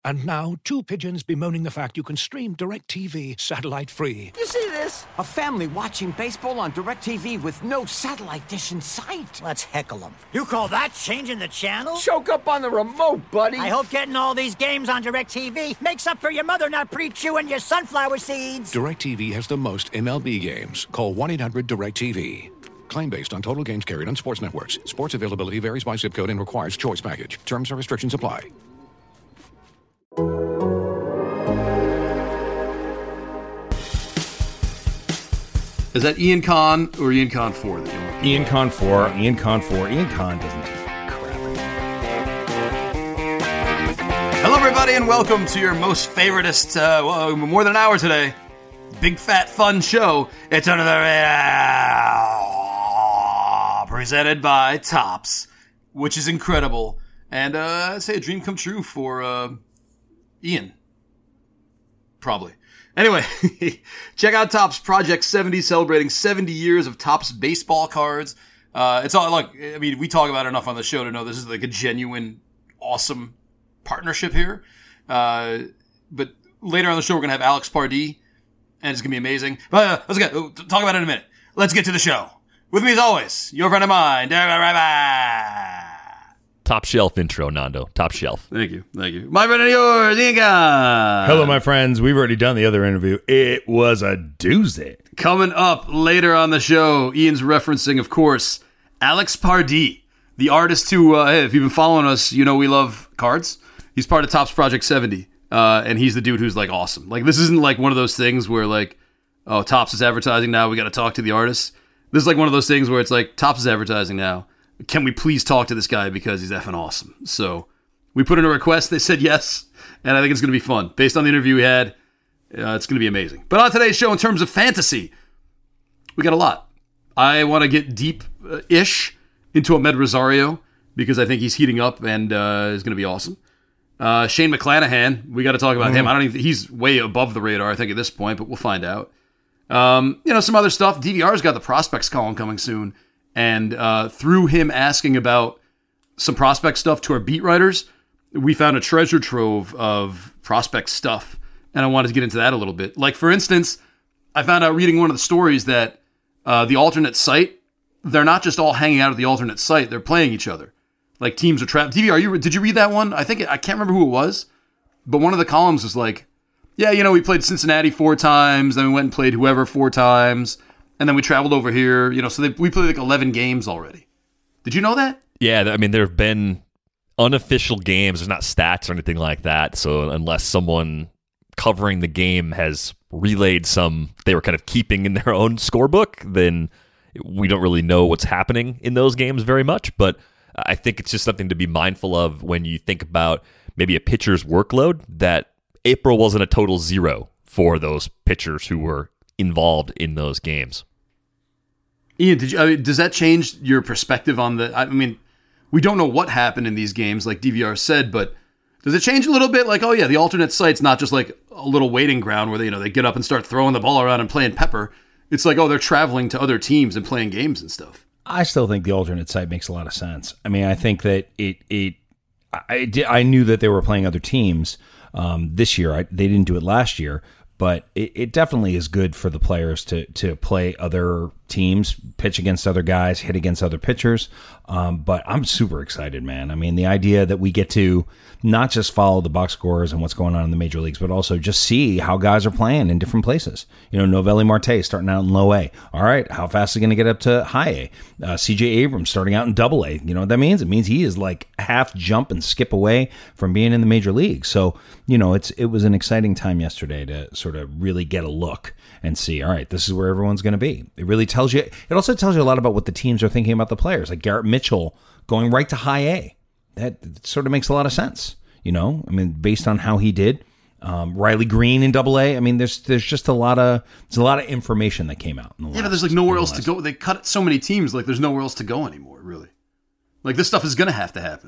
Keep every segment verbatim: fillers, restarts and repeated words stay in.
And now, two pigeons bemoaning the fact you can stream DirecTV satellite-free. You see this? A family watching baseball on DirecTV with no satellite dish in sight. Let's heckle them. You call that changing the channel? Choke up on the remote, buddy. I hope getting all these games on DirecTV makes up for your mother not pre-chewing your sunflower seeds. DirecTV has the most M L B games. Call one eight hundred direct T V. Claim based on total games carried on sports networks. Sports availability varies by zip code and requires choice package. Terms and restrictions apply. Is that Ian Kahn or Ian Kahn four that you want? Ian Kahn four, Ian Kahn four, Ian Kahn doesn't do crap. Hello, everybody, and welcome to your most favoritist, uh, well, more than an hour today, big fat fun show. It's Under the Radar, presented by Topps, which is incredible, and uh, I'd say a dream come true for uh, Ian, probably. Anyway, check out Topps Project seventy, celebrating seventy years of Topps baseball cards. Uh, it's all, like, I mean, we talk about it enough on the show to know this is like a genuine, awesome partnership here. Uh, but later on the show, we're going to have Alex Pardee, and it's going to be amazing. But uh, let's get, we'll talk about it in a minute. Let's get to the show. With me as always, your friend of mine, Derek Rabbi. Top shelf intro, Nando. Top shelf. Thank you. Thank you. My friend and yours, Ian Kahn. Hello, my friends. We've already done the other interview. It was a doozy. Coming up later on the show, Ian's referencing, of course, Alex Pardee, the artist who, uh, hey, if you've been following us, you know we love cards. He's part of Topps Project seventy, uh, and he's the dude who's, like, awesome. Like, this isn't, like, one of those things where, like, oh, Topps is advertising now, we got to talk to the artist. This is, like, one of those things where it's, like, Topps is advertising now. Can we please talk to this guy because he's effing awesome? So we put in a request. They said yes, and I think it's going to be fun. Based on the interview we had, uh, it's going to be amazing. But on today's show, in terms of fantasy, we got a lot. I want to get deep-ish into Ahmed Rosario because I think he's heating up and uh, is going to be awesome. Uh, Shane McClanahan, we got to talk about mm-hmm. him. I don't even. He's way above the radar, I think, at this point, but we'll find out. Um, you know, some other stuff. D V R's got the prospects column coming soon. And uh, through him asking about some prospect stuff to our beat writers, we found a treasure trove of prospect stuff. And I wanted to get into that a little bit. Like, for instance, I found out reading one of the stories that uh, the alternate site, they're not just all hanging out at the alternate site. They're playing each other. Like, teams are trapped. D V R, you, did you read that one? I think, I can't remember who it was. But one of the columns was like, yeah, you know, we played Cincinnati four times. Then we went and played whoever four times. And then we traveled over here, you know, so they, we played like eleven games already. Did you know that? Yeah, I mean, there have been unofficial games. There's not stats or anything like that. So unless someone covering the game has relayed some, they were kind of keeping in their own scorebook, then we don't really know what's happening in those games very much. But I think it's just something to be mindful of when you think about maybe a pitcher's workload, that April wasn't a total zero for those pitchers who were involved in those games. Ian, did you, I mean, does that change your perspective on the, I mean, we don't know what happened in these games, like D V R said, but does it change a little bit? Like, oh yeah, the alternate site's not just like a little waiting ground where they, you know, they get up and start throwing the ball around and playing pepper. It's like, oh, they're traveling to other teams and playing games and stuff. I still think the alternate site makes a lot of sense. I mean, I think that it, it, I, did, I knew that they were playing other teams um, this year. I, they didn't do it last year. But it, it definitely is good for the players to to play other teams, pitch against other guys, hit against other pitchers. Um, but I'm super excited, man. I mean, the idea that we get to not just follow the box scores and what's going on in the major leagues, but also just see how guys are playing in different places. You know, Novelli Marte starting out in low A. All right, how fast is he going to get up to high A? Uh, C J Abrams starting out in double A. You know what that means? It means he is like half jump and skip away from being in the major league. So, you know, it's it was an exciting time yesterday to sort of really get a look and see, all right, this is where everyone's going to be. It really tells you, it also tells you a lot about what the teams are thinking about the players, like Garrett Mitchell going right to high A. That sort of makes a lot of sense, you know, I mean, based on how he did. Um, Riley Green in double A. I mean, there's there's just a lot of there's a lot of information that came out. In the yeah, last, but there's like nowhere else to go. They cut so many teams, like there's nowhere else to go anymore, really. Like this stuff is going to have to happen.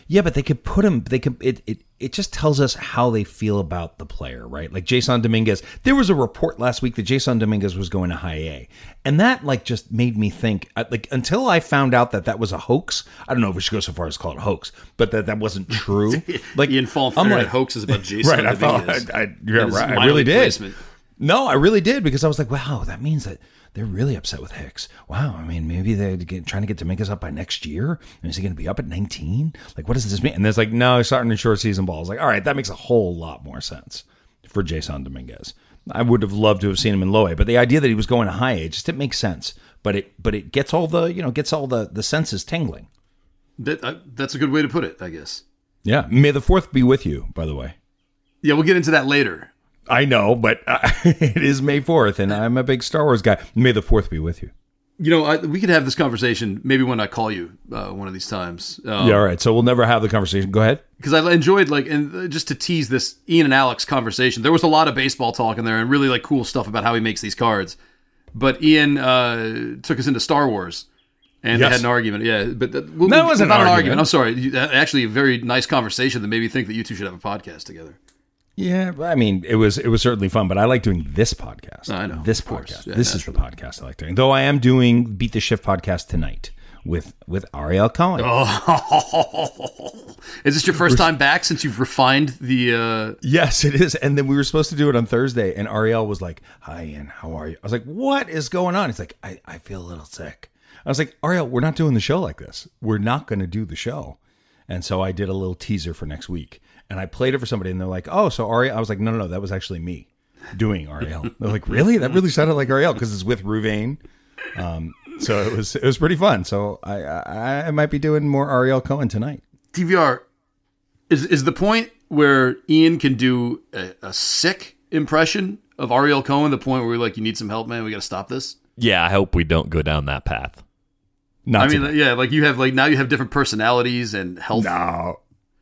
Yeah, but they could put him. They could. It, it it just tells us how they feel about the player, right? Like Jason Dominguez. There was a report last week that Jason Dominguez was going to high A, and that like just made me think. Like until I found out that that was a hoax. I don't know if we should go so far as to call it a hoax, but that that wasn't true. Like Ian falling for I'm like, like hoax is about Jason. Right, I Dominguez. thought I, I, yeah, right, I really did. Placement. No, I really did because I was like, wow, that means that they're really upset with Hicks. Wow, I mean, maybe they're get, trying to get Dominguez up by next year. And is he going to be up at nineteen? Like, what does this mean? And there's like, no, he's starting a short season ball. I was like, all right, that makes a whole lot more sense for Jason Dominguez. I would have loved to have seen him in low A, but the idea that he was going to high A just didn't make sense. But it, but it gets all the, you know, gets all the the senses tingling. That uh, that's a good way to put it, I guess. Yeah, May the fourth be with you. By the way. Yeah, we'll get into that later. I know, but uh, it is May fourth, and I'm a big Star Wars guy. May the fourth be with you. You know, I, we could have this conversation maybe when I call you uh, one of these times. Um, yeah, all right. So we'll never have the conversation. Go ahead. Because I enjoyed, like, and just to tease this Ian and Alex conversation, there was a lot of baseball talk in there and really, like, cool stuff about how he makes these cards. But Ian uh, took us into Star Wars, and Yes. they had an argument. Yeah, but that, well, No, it wasn't not an an argument. argument. I'm sorry. Actually, a very nice conversation that made me think that you two should have a podcast together. Yeah, I mean, it was it was certainly fun, but I like doing this podcast. I know, this of course. podcast. Yeah, this is the podcast I like doing. Though I am doing Beat the Shift podcast tonight with with Ariel Cohen. Oh, is this your first time back since you've refined the? Uh... Yes, it is. And then we were supposed to do it on Thursday, and Ariel was like, "Hi, Ian, how are you?" I was like, "What is going on?" He's like, "I I feel a little sick." I was like, "Ariel, we're not doing the show like this. We're not going to do the show." And so I did a little teaser for next week. And I played it for somebody, and they're like, "Oh, so Ariel?" I was like, "No, no, no, that was actually me doing Ariel." They're like, "Really? That really sounded like Ariel because it's with Ruvain." Um, so it was it was pretty fun. So I, I I might be doing more Ariel Cohen tonight. D V R is is the point where Ian can do a, a sick impression of Ariel Cohen. The point where we're like, "You need some help, man. We got to stop this." Yeah, I hope we don't go down that path. Not I mean, today. yeah, like you have like now you have different personalities and health. No.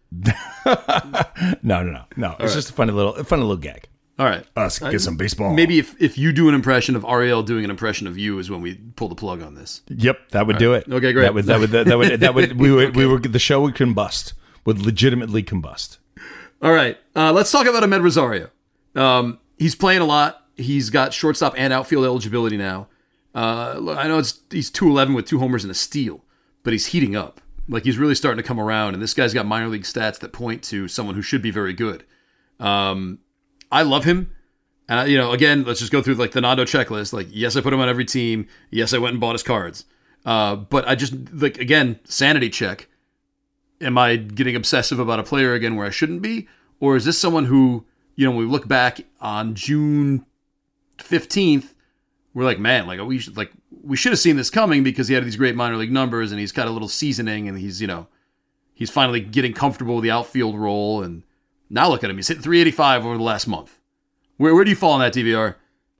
no, no, no, no. It's just a funny little, a funny little gag. All right, Us get some baseball. maybe if, if you do an impression of Ariel doing an impression of you is when we pull the plug on this. Yep, that would do it. Okay, great. That would that would that would that would we would we would the show would combust. Would legitimately combust. All right, uh, let's talk about Ahmed Rosario. Um, he's playing a lot. He's got shortstop and outfield eligibility now. Uh, look, I know it's he's two eleven with two homers and a steal, but he's heating up. Like he's really starting to come around, and this guy's got minor league stats that point to someone who should be very good. Um, I love him, and I, you know, again, let's just go through like the Nando checklist. Like, yes, I put him on every team. Yes, I went and bought his cards. Uh, but I just like again, sanity check. Am I getting obsessive about a player again where I shouldn't be, or is this someone who, you know, when we look back on June fifteenth, we're like, man, like we should like. We should have seen this coming because he had these great minor league numbers and he's got a little seasoning and he's, you know, he's finally getting comfortable with the outfield role. And now look at him. He's hitting three eighty-five over the last month. Where where do you fall on that, D V R?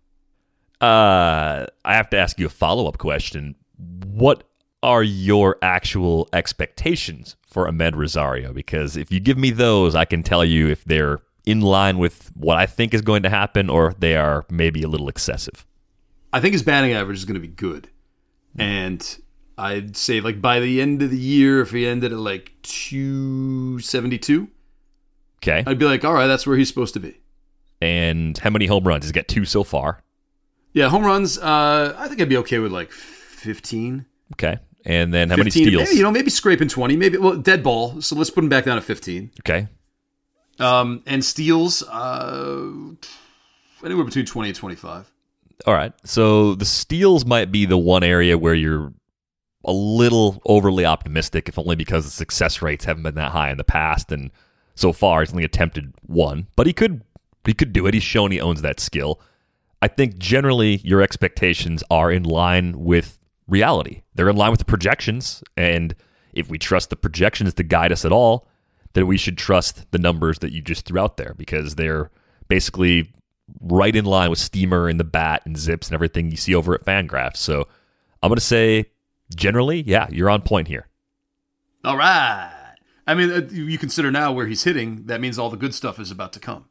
Uh, I have to ask you a follow-up question. What are your actual expectations for Ahmed Rosario? Because if you give me those, I can tell you if they're in line with what I think is going to happen or if they are maybe a little excessive. I think his batting average is going to be good. And I'd say like by the end of the year, if he ended at like two seventy-two, Okay. I'd be like, all right, that's where he's supposed to be. And how many home runs? He's got two so far. Yeah, home runs, uh, I think I'd be okay with like fifteen. Okay. And then how many fifteen, steals? maybe, you know, maybe scraping twenty. Maybe, well, dead ball. So let's put him back down at fifteen. Okay. Um, and steals, uh, anywhere between twenty and twenty-five. All right. So the steals might be the one area where you're a little overly optimistic, if only because the success rates haven't been that high in the past. And so far, he's only attempted one. But he could he could do it. He's shown he owns that skill. I think generally your expectations are in line with reality. They're in line with the projections. And if we trust the projections to guide us at all, then we should trust the numbers that you just threw out there because they're basically right in line with Steamer and the bat and Zips and everything you see over at Fangraphs. So I'm going to say, generally, yeah, you're on point here. All right. I mean, uh, you consider now where he's hitting, that means all the good stuff is about to come.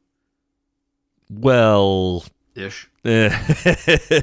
Well, Ish. eh,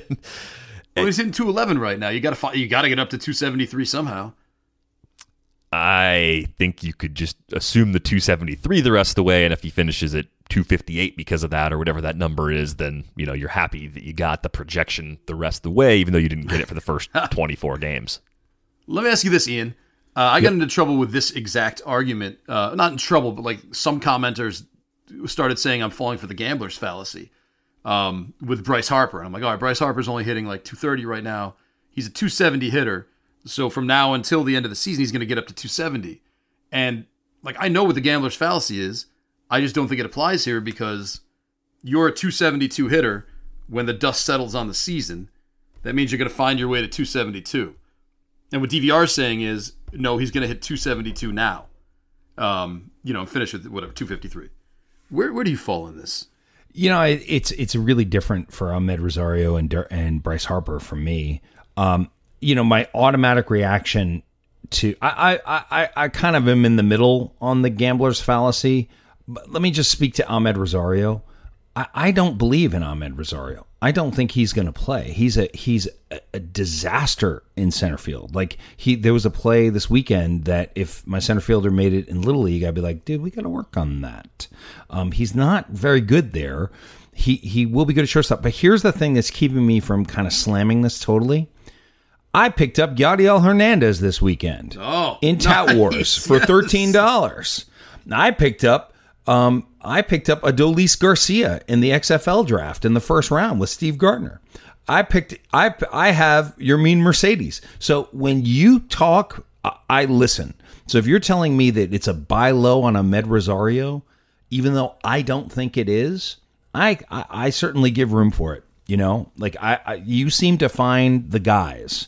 Well, he's hitting two eleven right now. You got to you got to get up to two seventy-three somehow. I think you could just assume the two seventy-three the rest of the way, and if he finishes at two fifty-eight because of that or whatever that number is, then you know you're happy that you got the projection the rest of the way, even though you didn't get it for the first twenty-four games. Let me ask you this, Ian. Uh, I got into trouble with this exact argument. Uh, not in trouble, but like some commenters started saying I'm falling for the gambler's fallacy um, with Bryce Harper. And I'm like, all right, Bryce Harper's only hitting like two thirty right now. He's a two seventy hitter. So from now until the end of the season, he's going to get up to two seventy. And like I know what the gambler's fallacy is. I just don't think it applies here because you're a two seventy-two hitter when the dust settles on the season. That means you're going to find your way to two seventy-two. And what D V R is saying is, no, he's going to hit two seventy-two now. Um, you know, and finish with whatever, two fifty-three. Where where do you fall in this? You know, it, it's it's really different for Ahmed Rosario and and Bryce Harper for me. Um, you know, my automatic reaction to I, I I I kind of am in the middle on the gambler's fallacy. But let me just speak to Ahmed Rosario. I, I don't believe in Ahmed Rosario. I don't think he's going to play. He's a he's a, a disaster in center field. Like he, there was a play this weekend that if my center fielder made it in Little League, I'd be like, dude, we got to work on that. Um, he's not very good there. He he will be good at shortstop. But here's the thing that's keeping me from kind of slamming this totally. I picked up Yadiel Hernandez this weekend oh, in Tout nice. Wars for Yes. thirteen dollars. I picked up. Um, I picked up Adolis Garcia in the X F L draft in the first round with Steve Gardner. I picked, I, I have Yermin Mercedes. So when you talk, I, I listen. So if you're telling me that it's a buy low on Ahmed Rosario, even though I don't think it is, I, I, I certainly give room for it. You know, like I, I you seem to find the guys.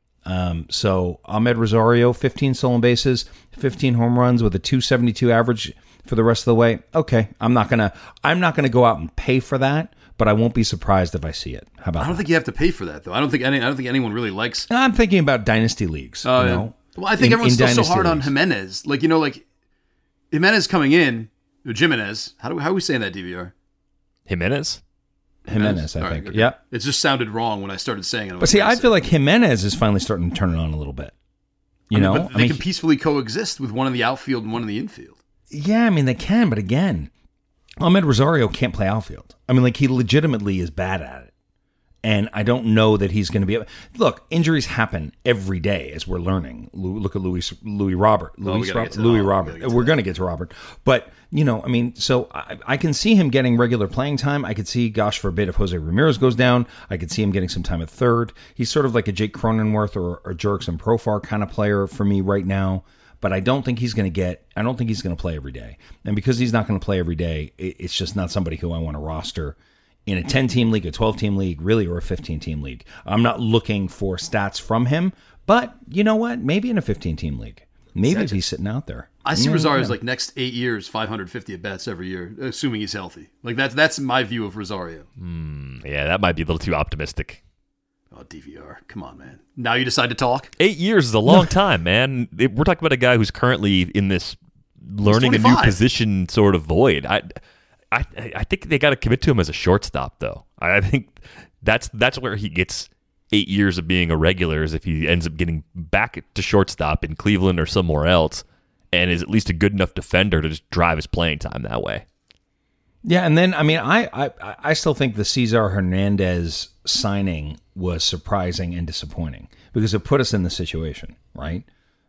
Um, so Ahmed Rosario, fifteen stolen bases, fifteen home runs with a two seventy-two average for the rest of the way. Okay, I'm not gonna I'm not gonna go out and pay for that, but I won't be surprised if I see it. How about I don't that? think you have to pay for that though. I don't think any. I don't think anyone really likes. I'm thinking about dynasty leagues. Uh, you know? Well, I think In- everyone's in still so dynasty hard on leagues. Jimenez. Like you know, like Jimenez coming in, Jimenez. How do we, how are we saying that, D V R? Jimenez? Jimenez, I All right, think. okay. Yep. It just sounded wrong when I started saying it. But see, I feel like Jimenez is finally starting to turn it on a little bit. You I mean, know, but I they mean, can peacefully coexist with one in the outfield and one in the infield. yeah, I mean they can, but again, Ahmed Rosario can't play outfield. I mean, like he legitimately is bad at it. And I don't know that he's going to be able. Look, injuries happen every day as we're learning. Lu- Look at Louis Louis Robert. Oh, we Louis gotta Robert. get to- Louis oh, we Robert. gotta get to We're that. going to get to Robert. But, you know, I mean, so I, I can see him getting regular playing time. I could see, gosh forbid, if Jose Ramirez goes down, I could see him getting some time at third. He's sort of like a Jake Cronenworth or, or Jerks and Profar kind of player for me right now. But I don't think he's going to get, I don't think he's going to play every day. And because he's not going to play every day, it, it's just not somebody who I want to roster in a ten-team league, a twelve-team league, really, or a fifteen-team league. I'm not looking for stats from him, but you know what? Maybe in a fifteen-team league. Maybe if he's sitting out there. I see Yeah, Rosario's yeah. like next eight years, five hundred fifty at bats every year, assuming he's healthy. Like that's that's my view of Rosario. Yeah, that might be a little too optimistic. Oh, D V R, come on, man. Now you decide to talk. Eight years is a long time, man. It- We're talking about a guy who's currently in this learning a new twenty-five. position sort of void. I, I, I think they got to commit to him as a shortstop, though. I think that's that's where he gets eight years of being a regular, is if he ends up getting back to shortstop in Cleveland or somewhere else, and is at least a good enough defender to just drive his playing time that way. Yeah, and then, I mean, I, I, I still think the Cesar Hernandez signing was surprising and disappointing because it put us in the situation, right?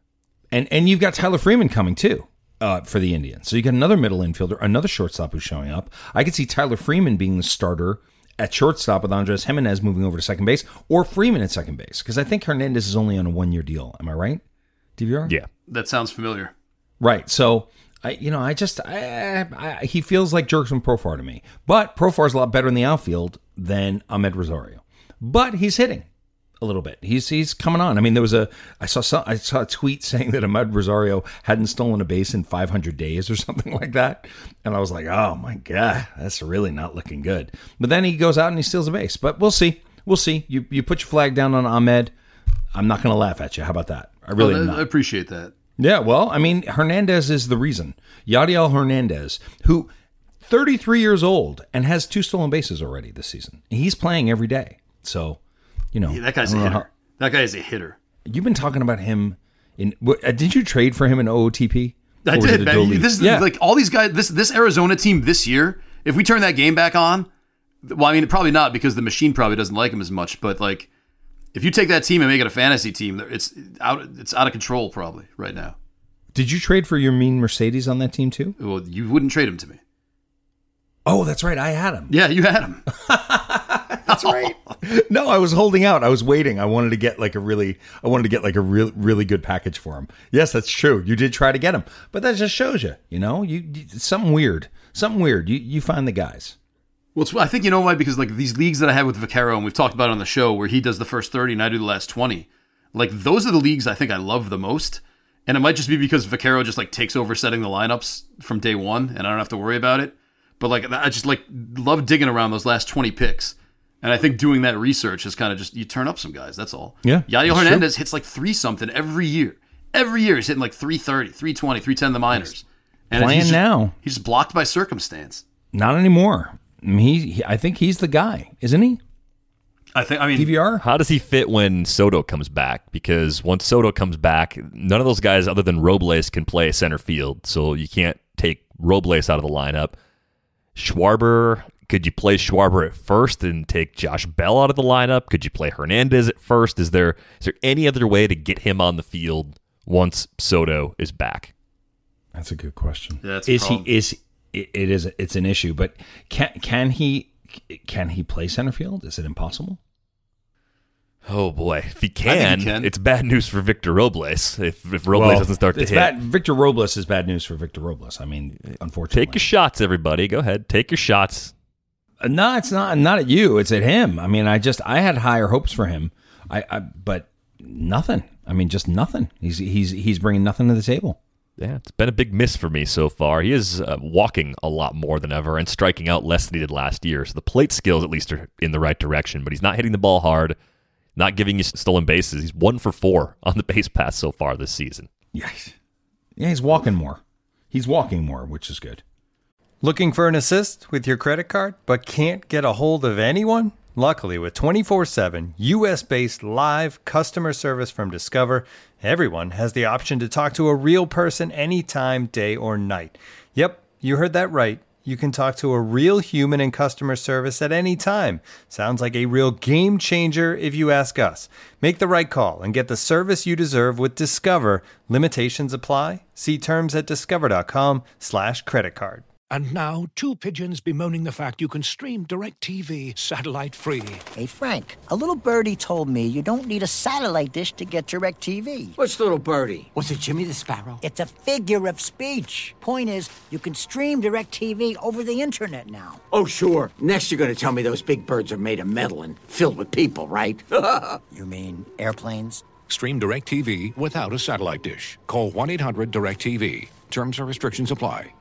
And and you've got Tyler Freeman coming, too. Uh, for the Indians. So you got another middle infielder, another shortstop who's showing up. I could see Tyler Freeman being the starter at shortstop with Andres Jimenez moving over to second base, or Freeman at second base, because I think Hernandez is only on a one-year deal. Am I right, D V R? Yeah. That sounds familiar. Right. So, I, you know, I just, I, I, he feels like Jerks and Profar to me. But Profar's a lot better in the outfield than Ahmed Rosario. But he's hitting a little bit. He's he's coming on. I mean, there was a I saw some, I saw a tweet saying that Ahmed Rosario hadn't stolen a base in five hundred days or something like that, and I was like, oh my god, that's really not looking good. But then he goes out and he steals a base. But we'll see, we'll see. You you put your flag down on Ahmed. I'm not going to laugh at you. How about that? I really Oh, am that- not. I appreciate that. Yeah, well, I mean, Hernandez is the reason. Yadiel Hernandez, who thirty-three years old and has two stolen bases already this season. He's playing every day. So, you know. Yeah, that guy's I a don't know hitter. That guy is a hitter. how- you've been talking about him In what, uh, did you trade for him in O O T P? I Or was did, it a man. Dolly? This is Yeah. like all these guys. This this Arizona team this year. If we turn that game back on, well, I mean, probably not because the machine probably doesn't like him as much. But like, if you take that team and make it a fantasy team, it's out. It's out of control probably right now. Did you trade for your mean Mercedes on that team too? Well, you wouldn't trade him to me. Oh, that's right. I had him. Yeah, you had him. That's right. No, I was holding out. I was waiting. I wanted to get like a really, I wanted to get like a real, really good package for him. Yes, that's true. You did try to get him, but that just shows you, you know, you, you something weird, something weird. You you find the guys. Well, it's, I think you know why, because like these leagues that I have with Vaccaro, and we've talked about it on the show, where he does the first thirty and I do the last twenty. Like those are the leagues I think I love the most, and it might just be because Vaccaro just like takes over setting the lineups from day one, and I don't have to worry about it. But like I just like love digging around those last twenty picks. And I think doing that research is kind of just, you turn up some guys, that's all. Yeah, Yadiel that's Hernandez hits like three something every year. Every year he's hitting like three thirty, three twenty, three ten in the minors. And Playing he's just, now. He's just blocked by circumstance. Not anymore. I mean, he, he, I think he's the guy, isn't he? I think, I mean, D V R? How does he fit when Soto comes back? Because once Soto comes back, none of those guys other than Robles can play center field. So you can't take Robles out of the lineup. Schwarber, could you play Schwarber at first and take Josh Bell out of the lineup? Could you play Hernandez at first? Is there is there any other way to get him on the field once Soto is back? That's a good question. Yeah, that's a is he problem. is it, it is it's an issue, but can can he can he play center field? Is it impossible? Oh boy, if he I can, think he can. it's bad news for Victor Robles if if Robles Well, doesn't start to it's hit. bad. Victor Robles is bad news for Victor Robles. I mean, unfortunately. Take your shots, everybody. Go ahead, take your shots. Uh, No, it's not. Not at you. It's at him. I mean, I just I had higher hopes for him. I, I but nothing. I mean, just nothing. He's he's he's bringing nothing to the table. Yeah, it's been a big miss for me so far. He is uh, walking a lot more than ever and striking out less than he did last year. So the plate skills at least are in the right direction, but he's not hitting the ball hard, not giving you stolen bases. He's one for four on the base pass so far this season. Yes. Yeah, he's walking more. He's walking more, which is good. Looking for an assist with your credit card, but can't get a hold of anyone? Luckily, with twenty-four seven U S-based live customer service from Discover, everyone has the option to talk to a real person anytime, day or night. Yep, you heard that right. You can talk to a real human in customer service at any time. Sounds like a real game changer if you ask us. Make the right call and get the service you deserve with Discover. Limitations apply. See terms at discover.com slash credit card. And now, two pigeons bemoaning the fact you can stream DirecTV satellite-free. Hey, Frank, a little birdie told me you don't need a satellite dish to get DirecTV. What's little birdie? Was it Jimmy the Sparrow? It's a figure of speech. Point is, you can stream DirecTV over the internet now. Oh, sure. Next you're going to tell me those big birds are made of metal and filled with people, right? You mean airplanes? Stream DirecTV without a satellite dish. Call one eight hundred direct T V. Terms and restrictions apply.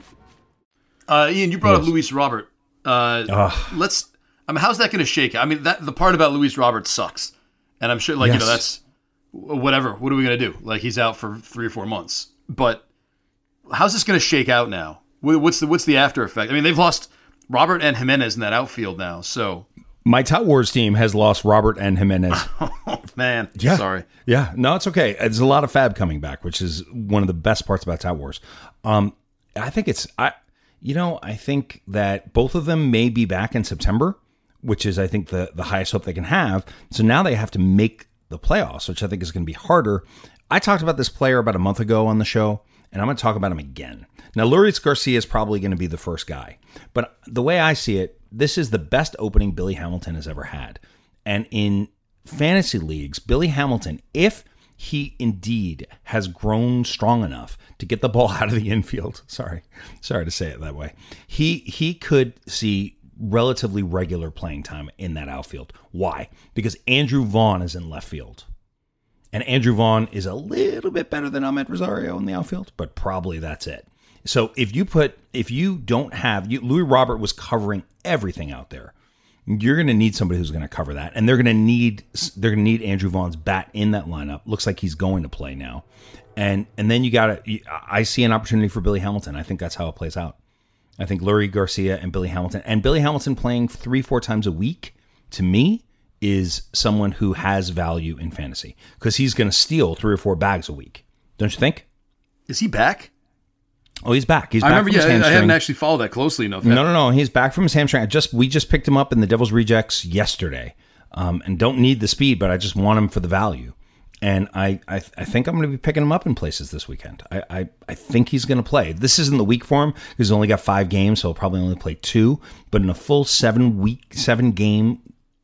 Uh, Ian, you brought Yes. up Luis Robert. Uh, let's. I mean, how's that going to shake? I mean, that the part about Luis Robert sucks, and I'm sure, like you know, Yes. that's whatever. What are we going to do? Like he's out for three or four months. But how's this going to shake out now? What- What's the what's the after effect? I mean, they've lost Robert and Jimenez in that outfield now. So, My Tout Wars team has lost Robert and Jimenez. oh, man, Yeah. sorry. Yeah, no, it's okay. There's a lot of fab coming back, which is one of the best parts about Tout Wars. Um, I think it's I, you know, I think that both of them may be back in September, which is I think the the highest hope they can have. So now they have to make the playoffs, which I think is going to be harder. I talked about this player about a month ago on the show, and I'm going to talk about him again. Now, Luis Garcia is probably going to be the first guy, but the way I see it, this is the best opening Billy Hamilton has ever had, and in fantasy leagues, Billy Hamilton, if he indeed has grown strong enough to get the ball out of the infield. Sorry, sorry to say it that way. He he could see relatively regular playing time in that outfield. Why? Because Andrew Vaughn is in left field. And Andrew Vaughn is a little bit better than Ahmed Rosario in the outfield, but probably that's it. So if you put, if you don't have, you, Louis Robert was covering everything out there. You're going to need somebody who's going to cover that, and they're going to need they're going to need Andrew Vaughn's bat in that lineup. Looks like he's going to play now, and and then you got to. I see an opportunity for Billy Hamilton. I think that's how it plays out. I think Luis Garcia and Billy Hamilton, and Billy Hamilton playing three four times a week, to me is someone who has value in fantasy because he's going to steal three or four bags a week. Don't you think? Is he back? Oh, he's back. He's I back remember. from his Yeah, hamstring. I haven't actually followed that closely enough. No, no, no. He's back from his hamstring. I just we just picked him up in the Devil's Rejects yesterday, um, and don't need the speed, but I just want him for the value. And I, I, I think I'm going to be picking him up in places this weekend. I, I, I think he's going to play. This isn't the week for him. He's only got five games, so he'll probably only play two. But in a full seven week, seven game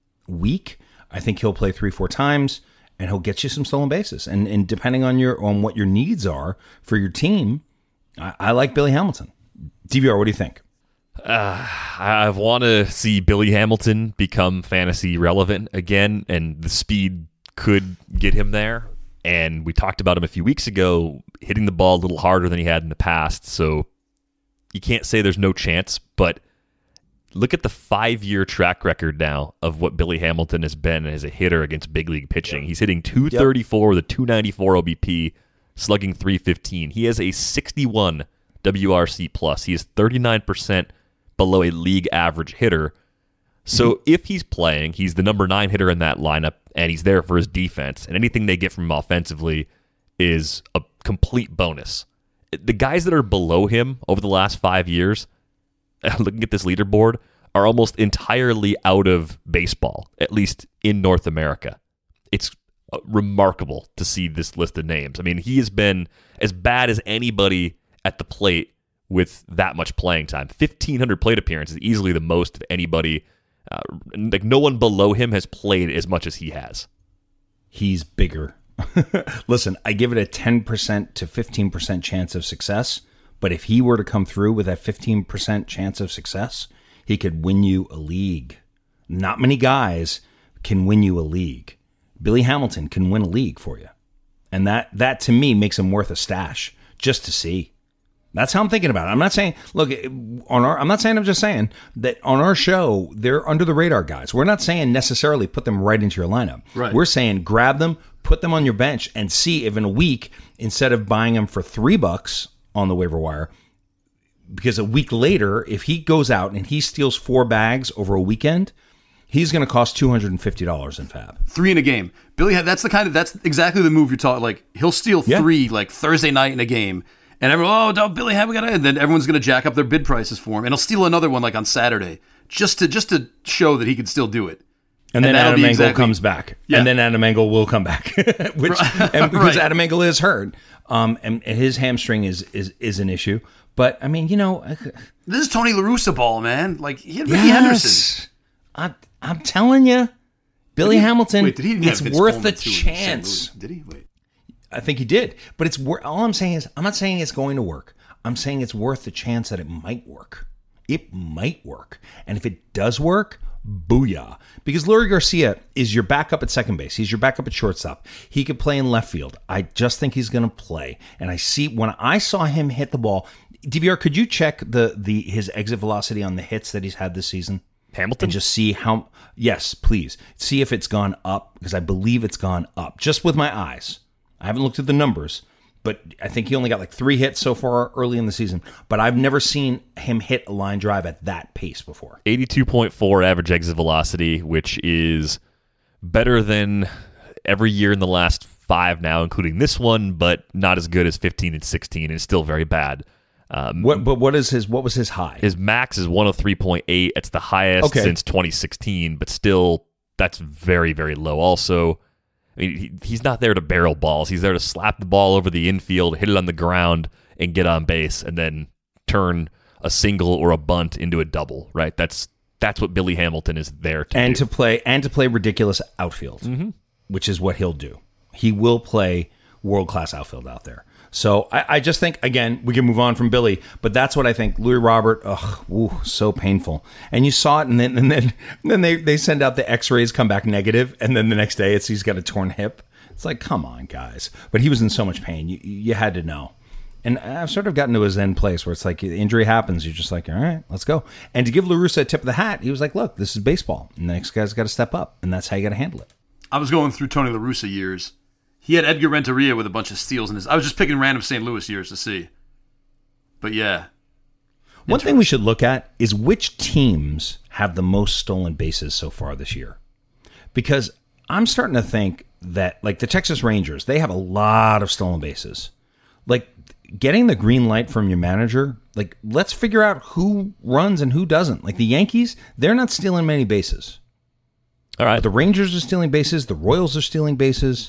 week, I think he'll play three, four times, and he'll get you some stolen bases. And and depending on your on what your needs are for your team. I, I like Billy Hamilton. D V R, what do you think? Uh, I want to see Billy Hamilton become fantasy relevant again, and the speed could get him there. And we talked about him a few weeks ago, hitting the ball a little harder than he had in the past. So you can't say there's no chance, but look at the five-year track record now of what Billy Hamilton has been as a hitter against big league pitching. He's hitting two thirty-four with a two ninety-four O B P. Slugging three fifteen. He has a sixty-one W R C plus. He is thirty-nine percent below a league average hitter. So mm-hmm. if he's playing, he's the number nine hitter in that lineup, and he's there for his defense. And anything they get from him offensively is a complete bonus. The guys that are below him over the last five years, looking at this leaderboard, are almost entirely out of baseball, at least in North America. It's remarkable to see this list of names. I mean, he has been as bad as anybody at the plate with that much playing time. fifteen hundred plate appearances, easily the most of anybody. Uh, like no one below him has played as much as he has. He's bigger. Listen, I give it a ten percent to fifteen percent chance of success, but if he were to come through with that fifteen percent chance of success, he could win you a league. Not many guys can win you a league. Billy Hamilton can win a league for you. And that, that to me makes him worth a stash just to see. That's how I'm thinking about it. I'm not saying, look, on our, I'm not saying, I'm just saying that on our show, they're under the radar guys. We're not saying necessarily put them right into your lineup. Right. We're saying grab them, put them on your bench, and see if in a week, instead of buying them for three bucks on the waiver wire, because a week later, if he goes out and he steals four bags over a weekend, he's going to cost two hundred fifty dollars in Fab. Three in a game. Billy, that's the kind of, that's exactly the move you're talking. Like, he'll steal Yeah. three, like, Thursday night in a game. And everyone, oh, Billy, have we got it? And then everyone's going to jack up their bid prices for him. And he'll steal another one, like, on Saturday, just to just to show that he can still do it. And, and then that'll Adam be Engel exactly, comes back. Yeah. And then Adam Engel will come back. Which, and because Right. Adam Engel is hurt. Um, and, and his hamstring is, is, is an issue. But, I mean, you know. This is Tony La Russa ball, man. Like, he had Ricky Henderson. I, I'm telling you, Billy Did he- Hamilton, wait, did he have it's Vince worth Coleman the too in Saint chance. Louis? Did he? Wait. I think he did. But it's wor- all I'm saying is, I'm not saying it's going to work. I'm saying it's worth the chance that it might work. It might work. And if it does work, booyah. Because Leury Garcia is your backup at second base. He's your backup at shortstop. He could play in left field. I just think he's going to play. And I see, when I saw him hit the ball, D V R, could you check the the his exit velocity on the hits that he's had this season? Hamilton? And just see how, yes, please. See if it's gone up, because I believe it's gone up. Just with my eyes. I haven't looked at the numbers, but I think he only got like three hits so far early in the season. But I've never seen him hit a line drive at that pace before. eighty-two point four average exit velocity, which is better than every year in the last five now, including this one, but not as good as fifteen and sixteen, and still very bad. Um, What? But what is his? What was his high? His max is one oh three point eight. It's the highest Okay. since twenty sixteen, but still, that's very, very low. Also, I mean, he, he's not there to barrel balls. He's there to slap the ball over the infield, hit it on the ground, and get on base, and then turn a single or a bunt into a double. Right? That's that's what Billy Hamilton is there to and do. to play and to play ridiculous outfield, mm-hmm. which is what he'll do. He will play world class outfield out there. So I, I just think, again, we can move on from Billy, but that's what I think. Louis Robert, ugh, woo, so painful. And you saw it, and then and then and then they, they send out the X-rays, come back negative, and then the next day it's he's got a torn hip. It's like, come on, guys. But he was in so much pain. You you had to know. And I've sort of gotten to his end place where it's like the injury happens. You're just like, all right, let's go. And to give La Russa a tip of the hat, he was like, look, this is baseball. And the next guy's got to step up, and that's how you got to handle it. I was going through Tony La Russa years. He had Edgar Renteria with a bunch of steals in his. I was just picking random Saint Louis years to see. But yeah. One thing we should look at is which teams have the most stolen bases so far this year. because I'm starting to think that, like the Texas Rangers, they have a lot of stolen bases. Like getting the green light from your manager, like let's figure out who runs and who doesn't. Like the Yankees, they're not stealing many bases. All right. But the Rangers are stealing bases, the Royals are stealing bases,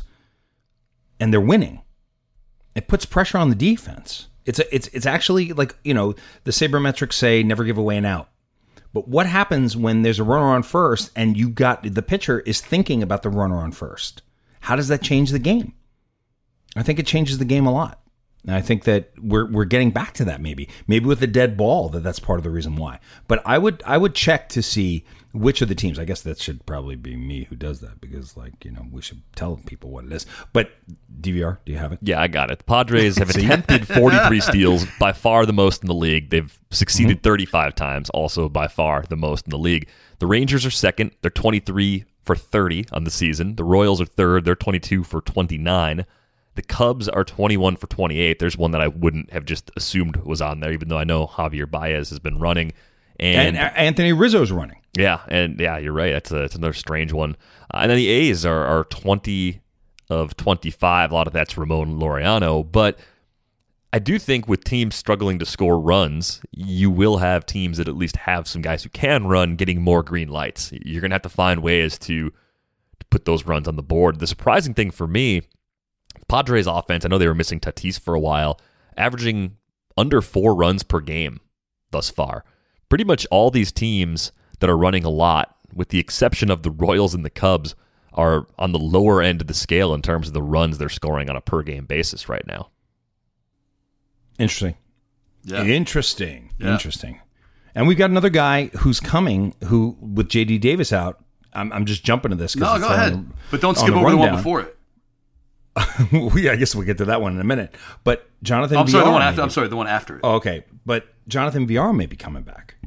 and they're winning. It puts pressure on the defense. It's a, it's it's actually like, you know, the sabermetrics say never give away an out. But what happens when there's a runner on first and you got the pitcher is thinking about the runner on first? How does that change the game? I think it changes the game a lot. And I think that we're we're getting back to that maybe. Maybe with the dead ball, that that's part of the reason why. But I would I would check to see which of the teams. I guess that should probably be me who does that because, like, you know, we should tell people what it is. But D V R, do you have it? Yeah, I got it. The Padres have attempted forty-three steals, by far the most in the league. They've succeeded mm-hmm. thirty-five times, also by far the most in the league. The Rangers are second. They're twenty-three for thirty on the season. The Royals are third. They're twenty-two for twenty-nine. The Cubs are twenty-one for twenty-eight. There's one that I wouldn't have just assumed was on there, even though I know Javier Baez has been running. And, and Anthony Rizzo's running. Yeah, and yeah, you're right. That's, a, that's another strange one. Uh, and then the A's are, are twenty of twenty-five. A lot of that's Ramon Laureano. But I do think with teams struggling to score runs, you will have teams that at least have some guys who can run getting more green lights. You're going to have to find ways to, to put those runs on the board. The surprising thing for me, Padres offense, I know they were missing Tatis for a while, averaging under four runs per game thus far. Pretty much all these teams that are running a lot, with the exception of the Royals and the Cubs, are on the lower end of the scale in terms of the runs they're scoring on a per-game basis right now. Interesting. Yeah. Interesting. Yeah. Interesting. And we've got another guy who's coming who, with J D Davis out, I'm, I'm just jumping to this. No, go ahead. On, but don't skip over the one before it. Yeah, I guess we'll get to that one in a minute. But Jonathan I'm V R sorry, the one after. maybe, I'm sorry, the one after it. Oh, okay. But Jonathan V R may be coming back.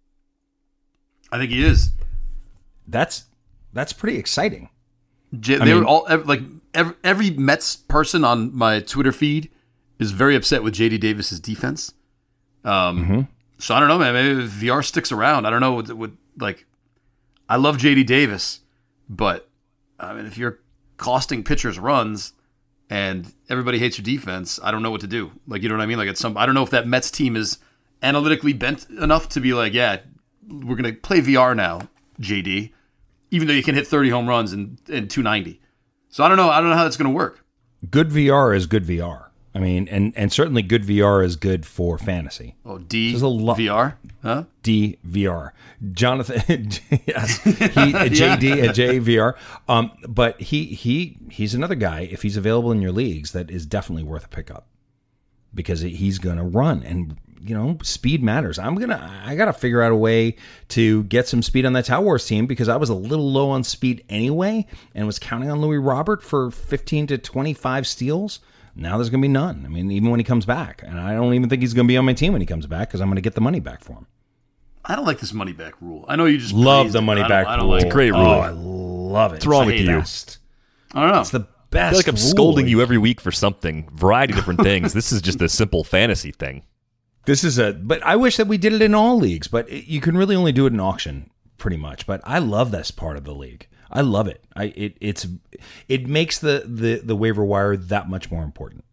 I think he is. That's that's pretty exciting. J- I they mean, were all every, like every, every Mets person on my Twitter feed is very upset with J D Davis's defense. Um, mm-hmm. So I don't know, man. Maybe if V R sticks around. I don't know. What, what like, I love J D Davis, but I mean, if you're costing pitchers runs and everybody hates your defense, I don't know what to do. Like, you know what I mean? Like, it's some. I don't know if that Mets team is analytically bent enough to be like, yeah, we're gonna play V R now, J D, even though you can hit thirty home runs and and two ninety. So I don't know. I don't know how that's gonna work. Good V R is good V R. I mean, and, and certainly good V R is good for fantasy. Oh, D There's a lo- V R, huh? D V R. Jonathan, yes, he a J D a J V R. Um, but he he he's another guy. If he's available in your leagues, that is definitely worth a pickup because he's going to run, and you know, speed matters. I'm gonna I got to figure out a way to get some speed on that Tout Wars team because I was a little low on speed anyway, and was counting on Louis Robert for fifteen to twenty-five steals. Now there's going to be none. I mean, even when he comes back. And I don't even think he's going to be on my team when he comes back because I'm going to get the money back for him. I don't like this money back rule. I know you just love the it, money back I don't, rule. I don't like It's a great rule. Oh, I love it. What's wrong with you? Best. I don't know. It's the I best. feel like I'm rule. scolding you every week for something, variety of different things. This is just a simple fantasy thing. This is a, but I wish that we did it in all leagues, but it, you can really only do it in auction pretty much. But I love this part of the league. I love it. I it it's it makes the the the waiver wire that much more important.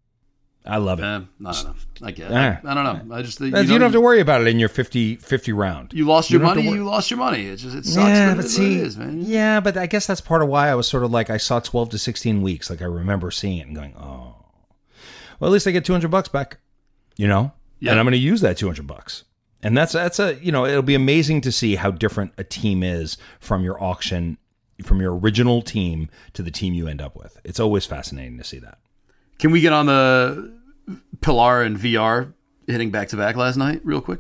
I love it. Eh, I don't know. I get it. Ah. I, I don't know. I just you, you know, don't have to worry about it in your fifty, fifty round. You lost You your don't have money. to wor- You lost your money. It just it sucks. Yeah, but but it is see, what it is, man. yeah, but I guess that's part of why I was sort of like I saw twelve to sixteen weeks. Like I remember seeing it and going, oh, well, at least I get two hundred bucks back, you know, Yeah. and I'm going to use that two hundred bucks. And that's that's a you know it'll be amazing to see how different a team is from your auction, from your original team to the team you end up with. It's always fascinating to see that. Can we get on the Pilar and V R hitting back to back last night, real quick?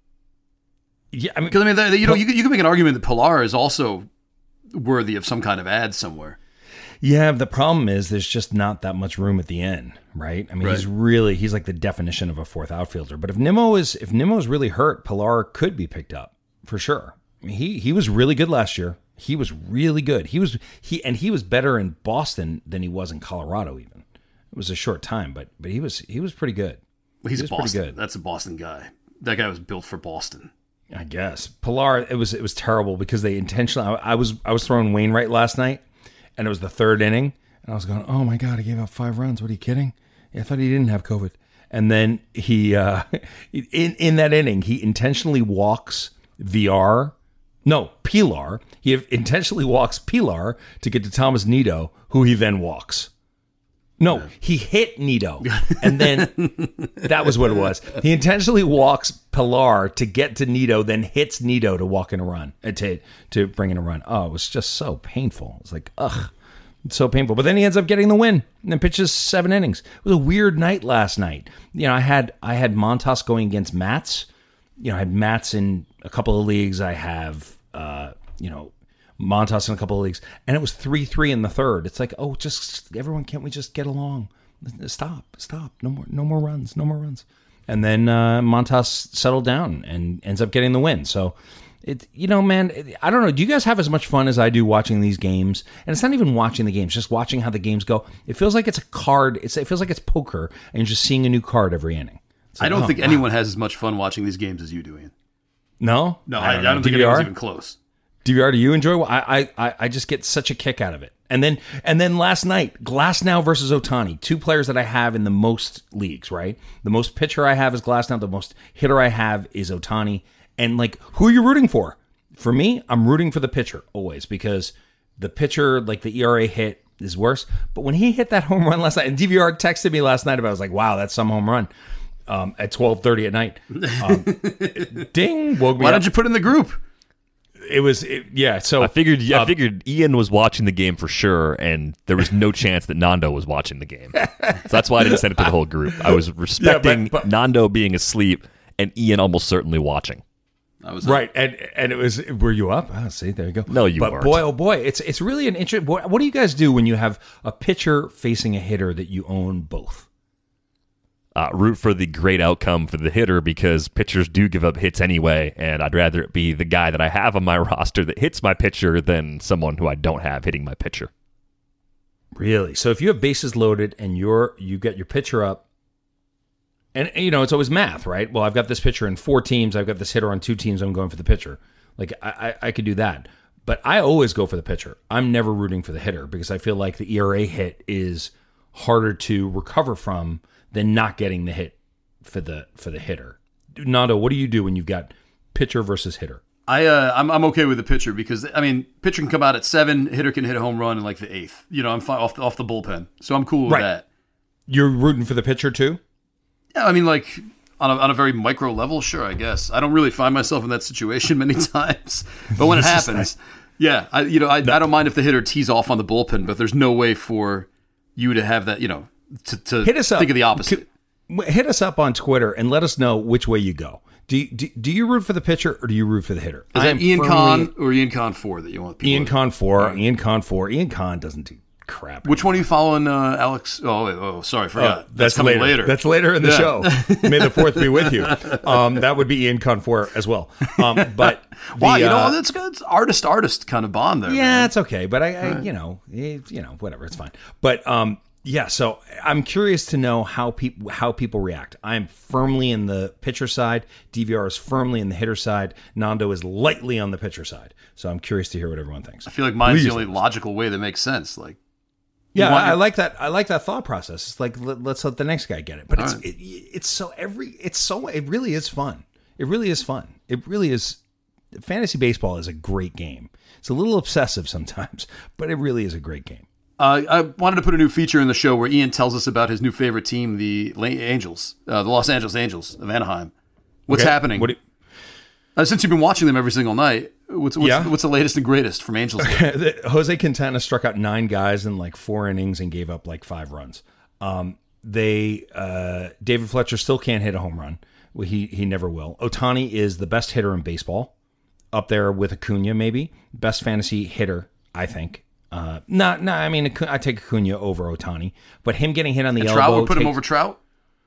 Yeah, I mean, Because I mean, they, you know, you could, you could make an argument that Pilar is also worthy of some kind of ad somewhere. yeah. The problem is there's just not that much room at the end, right? I mean, Right. he's really he's like the definition of a fourth outfielder. But if Nimmo is if Nimmo's really hurt, Pilar could be picked up for sure. I mean, he he was really good last year. He was really good. He was he and he was better in Boston than he was in Colorado. Even it was a short time, but but he was he was pretty good. Well, he's He a was pretty Boston. good. That's a Boston guy. That guy was built for Boston. I guess Pilar. It was it was terrible because they intentionally. I, I was I was throwing Wainwright last night, and it was the third inning, and I was going, "Oh my god, he gave up five runs. What are you kidding? I thought he didn't have COVID." And then he uh, in in that inning, he intentionally walks V R. No, Pilar. He intentionally walks Pilar to get to Thomas Nido, who he then walks. No, he hit Nido, and then that was what it was. He intentionally walks Pilar to get to Nido, then hits Nido to walk in a run, uh, to to bring in a run. Oh, it was just so painful. It was like, ugh, it's so painful. But then he ends up getting the win, and then pitches seven innings. It was a weird night last night. You know, I had I had Montas going against Mats. You know, I had Mats in a couple of leagues. I have, uh, you know. Montas in a couple of leagues, and it was three three in the third. It's like, oh, just everyone, can't we just get along? Stop, stop, no more, no more runs, no more runs. And then uh, Montas settled down and ends up getting the win. So, it, you know, man, it, I don't know. Do you guys have as much fun as I do watching these games? And it's not even watching the games, just watching how the games go. It feels like it's a card. It's, it feels like it's poker, and you're just seeing a new card every inning. Like, I don't oh, think wow. anyone has as much fun watching these games as you do, Ian. No, no, I, I don't, I don't think anyone's even close. D V R, do you enjoy? I, I I just get such a kick out of it. And then and then last night, Glasnow versus Ohtani, two players that I have in the most leagues, right? The most pitcher I have is Glasnow. The most hitter I have is Ohtani. And like, who are you rooting for? For me, I'm rooting for the pitcher always, because the pitcher, like the E R A hit is worse. But when he hit that home run last night, and D V R texted me last night about it, I was like, wow, that's some home run. Um, at twelve thirty at night. Um, ding, woke me Why up. don't you put it in the group? It was, it, yeah. So I figured, uh, I figured Ian was watching the game for sure, and there was no chance that Nando was watching the game. So that's why I didn't send it to the whole group. I was respecting yeah, but, but, Nando being asleep and Ian almost certainly watching. I was right, and and it was. Were you up? Oh, see, there you go. No, you but weren't. Boy, oh boy, it's it's really an interesting. What, what do you guys do when you have a pitcher facing a hitter that you own both? Uh, root for the great outcome for the hitter, because pitchers do give up hits anyway, and I'd rather it be the guy that I have on my roster that hits my pitcher than someone who I don't have hitting my pitcher. Really? So if you have bases loaded and you're you get your pitcher up, and you know it's always math, right? Well, I've got this pitcher in four teams, I've got this hitter on two teams, I'm going for the pitcher. Like I, I, I could do that, but I always go for the pitcher. I'm never rooting for the hitter because I feel like the E R A hit is harder to recover from than not getting the hit for the for the hitter. Nando, what do you do when you've got pitcher versus hitter? I uh, I'm I'm okay with the pitcher because I mean pitcher can come out at seven, hitter can hit a home run in like the eighth. You know, I'm fine off the, off the bullpen, so I'm cool with right. that. You're rooting for the pitcher too? Yeah, I mean like on a on a very micro level, sure, I guess. I don't really find myself in that situation many times, but when it happens, yeah, I you know I I don't mind if the hitter tees off on the bullpen, but there's no way for you to have that, you know. To, to hit us up. Think of the opposite. Hit us up on Twitter and let us know which way you go. Do you, do, do you root for the pitcher or do you root for the hitter? Is that Ian Kahn or Ian Kahn four that you want? Ian Kahn four. Right. Ian Kahn four. Ian Kahn doesn't do crap. Which one are you following, uh, Alex? Oh, wait, oh, sorry, I forgot. Oh, that's, that's coming later. later. That's later in the yeah. show. May the fourth be with you. Um, that would be Ian Kahn four as well. Um, but wow, the, you know uh, that's good. It's artist artist kind of bond there. Yeah, man. it's okay. But I, I right. you know, it, you know, whatever, it's fine. But um. Yeah, so I'm curious to know how people how people react. I'm firmly in the pitcher side. D V R is firmly in the hitter side. Nando is lightly on the pitcher side. So I'm curious to hear what everyone thinks. I feel like mine's Please. the only logical way that makes sense. Like, yeah, I, your- I like that. I like that thought process. It's like let, let's let the next guy get it. But All it's right. it, it's so every it's so it really is fun. It really is fun. It really is. Fantasy baseball is a great game. It's a little obsessive sometimes, but it really is a great game. Uh, I wanted to put a new feature in the show where Ian tells us about his new favorite team, the Angels, uh, the Los Angeles Angels of Anaheim. What's Okay. happening? What do you- uh, since you've been watching them every single night, what's what's, Yeah. what's the latest and greatest from Angels? Jose Quintana struck out nine guys in like four innings and gave up like five runs. Um, they uh, David Fletcher still can't hit a home run. Well, he he never will. Ohtani is the best hitter in baseball, up there with Acuna, maybe best fantasy hitter, I think. Uh, not, no, I mean, I take Acuna over Ohtani, but him getting hit on the And elbow. Trout would put him take- over Trout?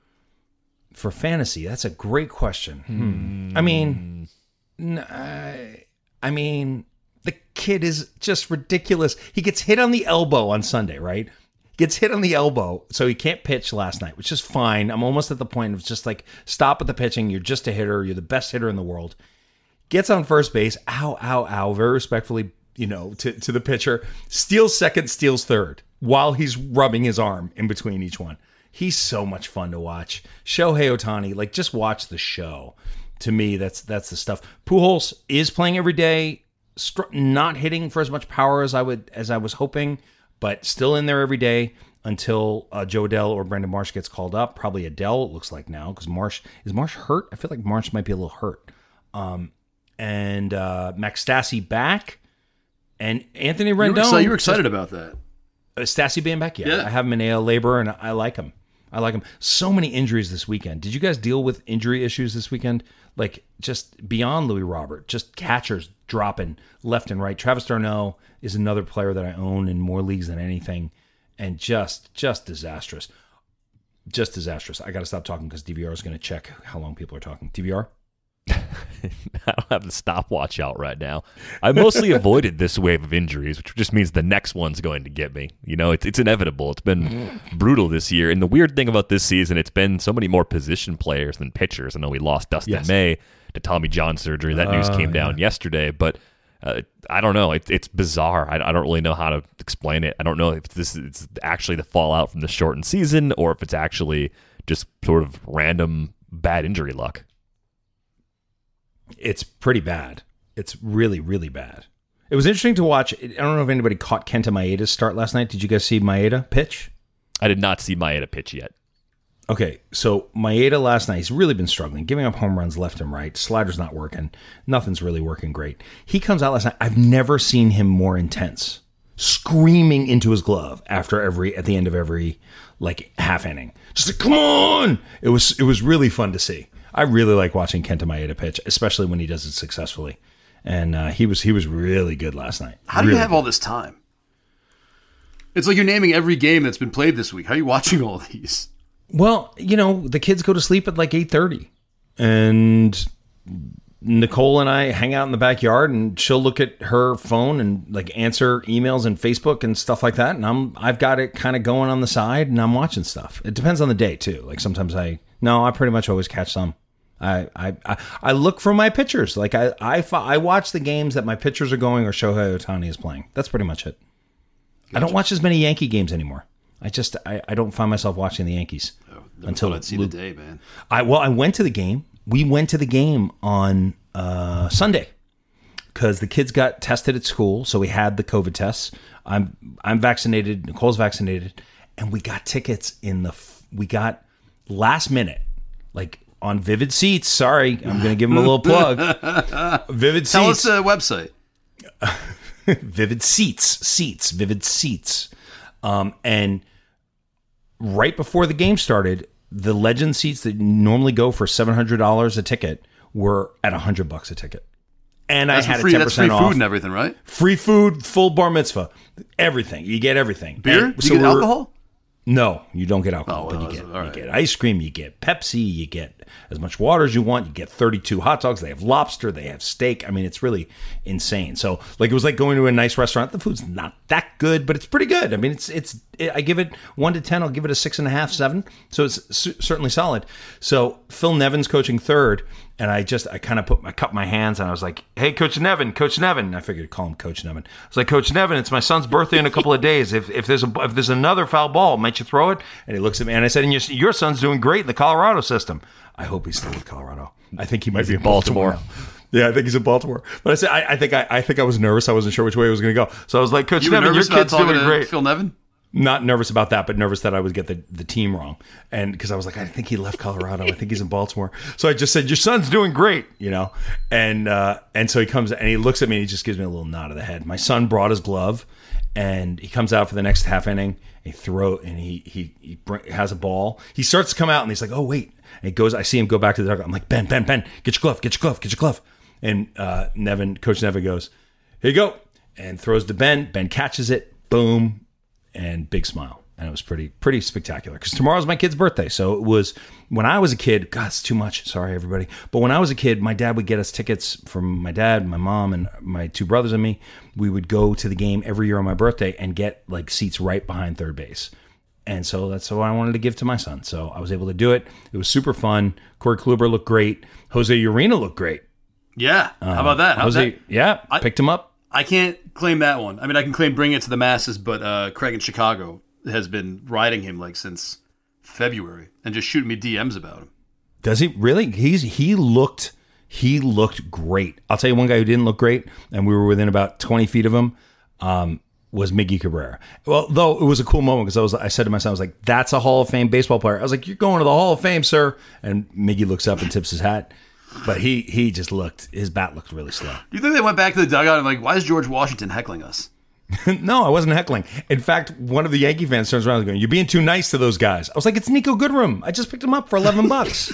For fantasy, that's a great question. Hmm. I mean, n- I, I mean, the kid is just ridiculous. He gets hit on the elbow on Sunday, right? Gets hit on the elbow, so he can't pitch last night, which is fine. I'm almost at the point of just like, stop with the pitching. You're just a hitter. You're the best hitter in the world. gets on first base, ow, ow, ow, very respectfully, you know, to, to the pitcher, steals second, steals third, while he's rubbing his arm in between each one. He's so much fun to watch. Shohei Ohtani, like, just watch the show. To me, that's that's the stuff. Pujols is playing every day, str- not hitting for as much power as I would as I was hoping, but still in there every day until uh, Joe Adell or Brandon Marsh gets called up. Probably Adell, it looks like now, because Marsh is Marsh hurt. I feel like Marsh might be a little hurt. Um, and uh, Max Stassi back, and Anthony Rendon. You were, excited, you were excited about that. Uh, Stassi being back, yeah. yeah. I have him in A L labor, and I like him. I like him. So many injuries this weekend. Did you guys deal with injury issues this weekend? Like, just beyond Louis Robert, just catchers dropping left and right. Travis d'Arnaud is another player that I own in more leagues than anything, and just just disastrous. Just disastrous. I got to stop talking because D V R is going to check how long people are talking. D V R? I don't have the stopwatch out right now. I mostly avoided this wave of injuries, which just means the next one's going to get me. You know, it's, it's inevitable. It's been brutal this year. And the weird thing about this season, it's been so many more position players than pitchers. I know we lost Dustin Yes. May to Tommy John surgery. That news Uh, came down yeah. yesterday, but uh, I don't know. It, it's bizarre. I, I don't really know how to explain it. I don't know if this is actually the fallout from the shortened season or if it's actually just sort of random bad injury luck. It's pretty bad. It's really, really bad. It was interesting to watch. I don't know if anybody caught Kenta Maeda's start last night. Did you guys see Maeda pitch? I did not see Maeda pitch yet. Okay, so Maeda last night, he's really been struggling, giving up home runs left and right. Slider's not working. Nothing's really working great. He comes out last night. I've never seen him more intense, screaming into his glove after every at the end of every like half inning. Just like, come on! It was it was really fun to see. I really like watching Kenta Maeda pitch, especially when he does it successfully. And uh, he was he was really good last night. How do really you have good. all this time? It's like you're naming every game that's been played this week. How are you watching all these? Well, you know, the kids go to sleep at like eight thirty. And Nicole and I hang out in the backyard, and she'll look at her phone and like answer emails and Facebook and stuff like that. And I'm I've got it kind of going on the side, and I'm watching stuff. It depends on the day too. Like sometimes I no, I pretty much always catch some. I I I, I look for my pitchers. Like I, I I watch the games that my pitchers are going or Shohei Ohtani is playing. That's pretty much it. Gotcha. I don't watch as many Yankee games anymore. I just I, I don't find myself watching the Yankees oh, until I'd see Luke, the day, man. I well I went to the game. We went to the game on uh, Sunday because the kids got tested at school, so we had the COVID tests. I'm I'm vaccinated. Nicole's vaccinated, and we got tickets in the we got last minute, like on Vivid Seats. Sorry, I'm going to give them a little plug. Vivid Tell Seats. Tell us the website. Vivid Seats. Seats. Vivid Seats. Um, and right before the game started, the Legend seats that normally go for seven hundred dollars a ticket were at one hundred bucks a ticket. And That's I had free, a ten that's free percent food off. and everything, right? Free food, full bar mitzvah. Everything. You get everything. Beer? And Do you get we're- alcohol? No, you don't get alcohol, Oh, but well, you get, all right. you get ice cream, you get Pepsi, you get as much water as you want, you get thirty-two hot dogs, they have lobster, they have steak. I mean, it's really insane. So, like, it was like going to a nice restaurant. The food's not that good, but it's pretty good. I mean, it's, it's, it, I give it one to ten, I'll give it a six and a half, seven. So it's c- certainly solid. So Phil Nevin's coaching third, and I just, I kind of put my, cup my hands, and I was like, hey, Coach Nevin, Coach Nevin. I figured to call him Coach Nevin. I was like, Coach Nevin, it's my son's birthday in a couple of days. If, if there's a, if there's another foul ball, might you throw it? And he looks at me, and I said, and your, your son's doing great in the Colorado system. I hope he's still with Colorado. I think he might be in Baltimore. Baltimore. now. Yeah, I think he's in Baltimore. But I said, I, I think I, I think I was nervous. I wasn't sure which way it was going to go. So I was like, Coach You were Nevin, your nervous about kid's talking doing to great. Phil Nevin? Not nervous about that, but nervous that I would get the, the team wrong. And because I was like, I think he left Colorado. I think he's in Baltimore. So I just said, your son's doing great, you know? And uh, and so he comes and he looks at me and he just gives me a little nod of the head. My son brought his glove and he comes out for the next half inning. And he throw and he he, he bring, has a ball. He starts to come out and he's like, oh, wait. And he goes, I see him go back to the dugout. I'm like, Ben, Ben, Ben, get your glove, get your glove, get your glove. And uh, Nevin, Coach Nevin goes, here you go. And throws to Ben. Ben catches it. Boom. And big smile. And it was pretty pretty spectacular because tomorrow's my kid's birthday. So it was when I was a kid. God, it's too much. Sorry, everybody. But when I was a kid, my dad would get us tickets from my dad, my mom, and my two brothers and me. We would go to the game every year on my birthday and get like seats right behind third base. And so that's what I wanted to give to my son. So I was able to do it. It was super fun. Corey Kluber looked great. Jose Urena looked great. Yeah. How about that? How's Was that? he? Yeah, I- picked him up. I can't claim that one. I mean, I can claim Bring It to the Masses, but uh, Craig in Chicago has been riding him like since February and just shooting me D Ms about him. Does he really? He's he looked he looked great. I'll tell you one guy who didn't look great, and we were within about twenty feet of him. Um, was Miggy Cabrera. Well, though it was a cool moment because I was I said to myself, I was like, "That's a Hall of Fame baseball player." I was like, "You're going to the Hall of Fame, sir." And Miggy looks up and tips his hat, but he he just looked his bat looked really slow. Do you think they went back to the dugout and like, why is George Washington heckling us? No, I wasn't heckling. In fact, one of the Yankee fans turns around and goes, "You're being too nice to those guys." I was like, "It's Nico Goodrum. I just picked him up for eleven bucks."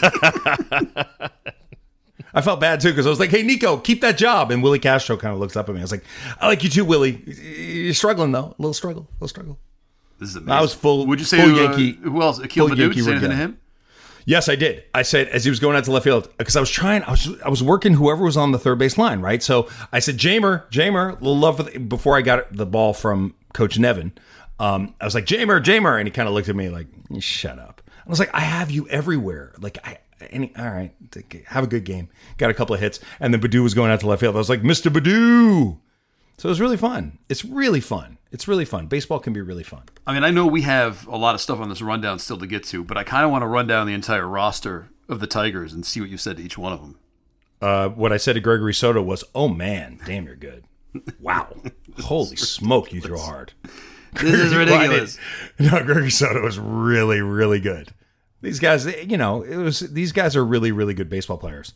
I felt bad too because I was like, "Hey, Nico, keep that job." And Willie Castro kind of looks up at me. I was like, "I like you too, Willie. You're struggling though. A little struggle, a little struggle." This is amazing. I was full. Would you say full uh, Yankee? who else? Akil full Baddoo? Did Yankee you say anything to regret. him? Yes, I did. I said as he was going out to left field because I was trying. I was I was working whoever was on the third base line, right? So I said, "Jamer, Jamer, little love for the, before I got the ball from Coach Nevin." Um, I was like, "Jamer, Jamer," and he kind of looked at me like, "Shut up." I was like, "I have you everywhere." Like, I any all right, have a good game. Got a couple of hits, and then Baddoo was going out to left field. I was like, "Mister Baddoo." So it was really fun. It's really fun. It's really fun. Baseball can be really fun. I mean, I know we have a lot of stuff on this rundown still to get to, but I kind of want to run down the entire roster of the Tigers and see what you said to each one of them. Uh, what I said to Gregory Soto was, "Oh man, damn, you're good." Wow, holy smoke, you throw hard. This is ridiculous. No, Gregory Soto was really, really good. These guys, you know, it was these guys are really, really good baseball players.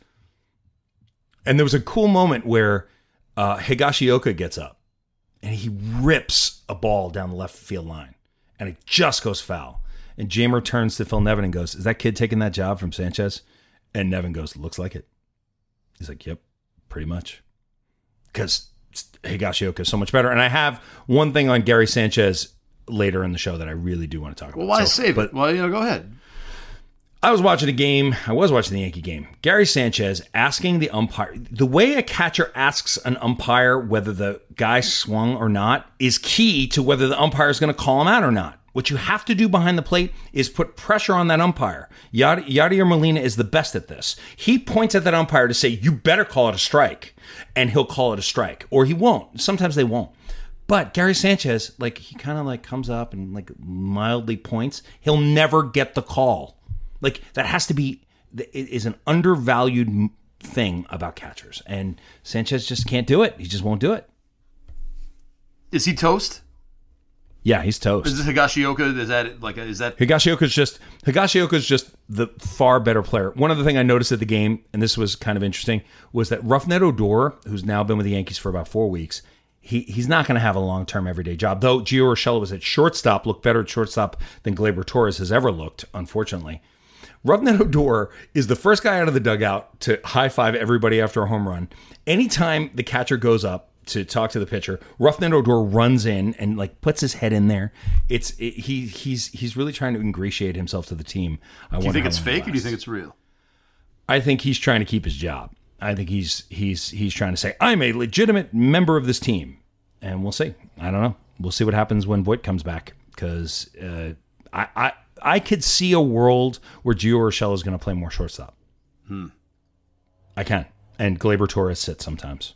And there was a cool moment where uh, Higashioka gets up and he rips a ball down the left field line, and it just goes foul. And Jamer turns to Phil Nevin and goes, "Is that kid taking that job from Sanchez?" And Nevin goes, "Looks like it." He's like, "Yep, pretty much." Because Higashioka is so much better. And I have one thing on Gary Sanchez later in the show that I really do want to talk Well, about. why So, save but it? Well, you know, go ahead. I was watching a game. I was watching the Yankee game. Gary Sanchez asking the umpire. The way a catcher asks an umpire whether the guy swung or not is key to whether the umpire is going to call him out or not. What you have to do behind the plate is put pressure on that umpire. Yad- Yadier Molina is the best at this. He points at that umpire to say, "You better call it a strike," and he'll call it a strike, or he won't. Sometimes they won't. But Gary Sanchez, like he kind of like comes up and like mildly points. He'll never get the call. Like that has to be it is an undervalued thing about catchers, and Sanchez just can't do it. He just won't do it. Is he toast? Yeah, he's toast. Is this Higashioka? Is that like is that? Higashioka's just Higashioka's just the far better player. One other thing I noticed at the game, and this was kind of interesting, was that Rougned Odor, who's now been with the Yankees for about four weeks, he he's not going to have a long term everyday job. Though Gio Urshela was at shortstop, looked better at shortstop than Gleyber Torres has ever looked, unfortunately. Rougned Odor is the first guy out of the dugout to high five everybody after a home run. Anytime the catcher goes up to talk to the pitcher, Rougned Odor runs in and like puts his head in there. It's it, he he's he's really trying to ingratiate himself to the team. I Do you wonder think how it's long fake, it or do you lasts. think it's real? I think he's trying to keep his job. I think he's he's he's trying to say, "I'm a legitimate member of this team," and we'll see. I don't know. We'll see what happens when Voit comes back, because uh, I, I I could see a world where Gio Urshela is going to play more shortstop. Hmm. I can, and Gleyber Torres sits sometimes.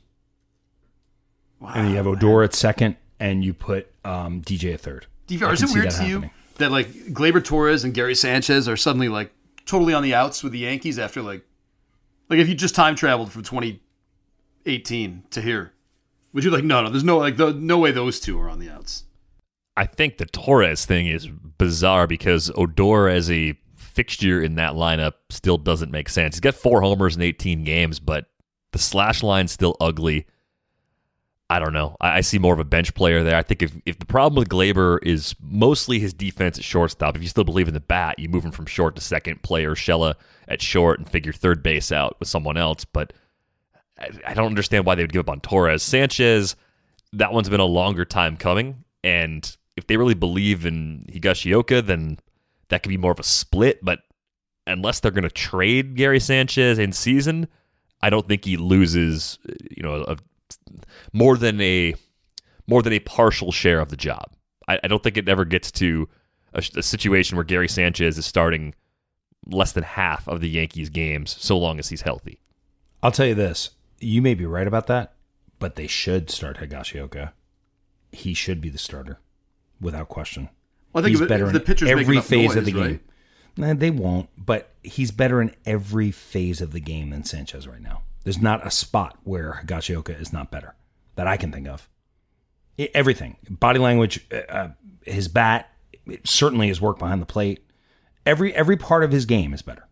Wow, And you have Odor at second, and you put um, D J at third. D- I Is can it see weird that to you happening. that like Gleyber Torres and Gary Sanchez are suddenly like totally on the outs with the Yankees after like like if you just time traveled from twenty eighteen to here, would you like no no there's no like the, no way those two are on the outs. I think the Torres thing is bizarre because Odor as a fixture in that lineup still doesn't make sense. He's got four homers in eighteen games, but the slash line's still ugly. I don't know. I, I see more of a bench player there. I think if, if the problem with Gleyber is mostly his defense at shortstop, if you still believe in the bat, you move him from short to second, play Urshela at short, and figure third base out with someone else. But I, I don't understand why they would give up on Torres. Sanchez, that one's been a longer time coming, and if they really believe in Higashioka, then that could be more of a split. But unless they're going to trade Gary Sanchez in season, I don't think he loses, you know, a, more than a more than a partial share of the job. I, I don't think it ever gets to a, a situation where Gary Sanchez is starting less than half of the Yankees games, so long as he's healthy. I'll tell you this. You may be right about that, but they should start Higashioka. He should be the starter, without question. Well, I think he's if, better if the pitchers in make every enough phase noise, of the game. right? Nah, they won't, but he's better in every phase of the game than Sanchez right now. There's not a spot where Higashioka is not better that I can think of. I- everything. Body language, uh, his bat, certainly his work behind the plate. Every every part of his game is better.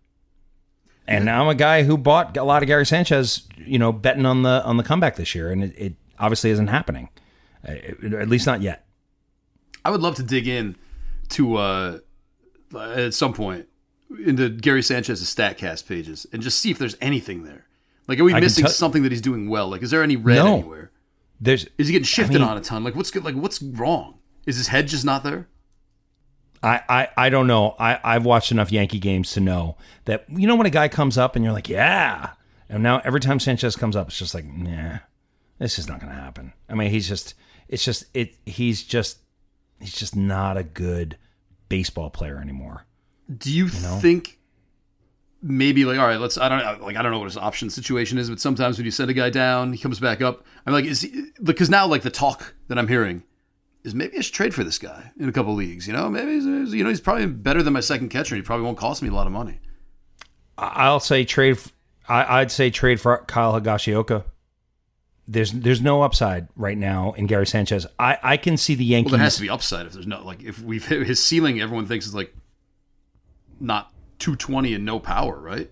And now I'm a guy who bought a lot of Gary Sanchez, you know, betting on the on the comeback this year, and it, it obviously isn't happening, uh, at least not yet. I would love to dig in to uh, at some point into Gary Sanchez's StatCast pages and just see if there's anything there. Like, are we I can missing tell- something that he's doing well? Like, is there any red No. anywhere? There's Is he getting shifted I mean, on a ton? Like, what's good? Like, what's wrong? Is his head just not there? I, I, I don't know. I, I've watched enough Yankee games to know that, you know, when a guy comes up and you're like, yeah. And now every time Sanchez comes up, it's just like, nah, this is not going to happen. I mean, he's just, it's just, it. he's just, he's just not a good baseball player anymore. Do you, You know? think maybe like, all right, let's, I don't know, like, I don't know what his option situation is, but sometimes when you send a guy down, he comes back up. I'm like, is he, because now like the talk that I'm hearing is maybe I should trade for this guy in a couple leagues. You know, maybe he's, you know, he's probably better than my second catcher. He probably won't cost me a lot of money. I'll say trade. I, I'd say trade for Kyle Higashioka. There's there's no upside right now in Gary Sanchez. I, I can see the Yankees. Well, there has to be upside if there's no, like, if we've hit his ceiling, everyone thinks is like not two twenty and no power, right?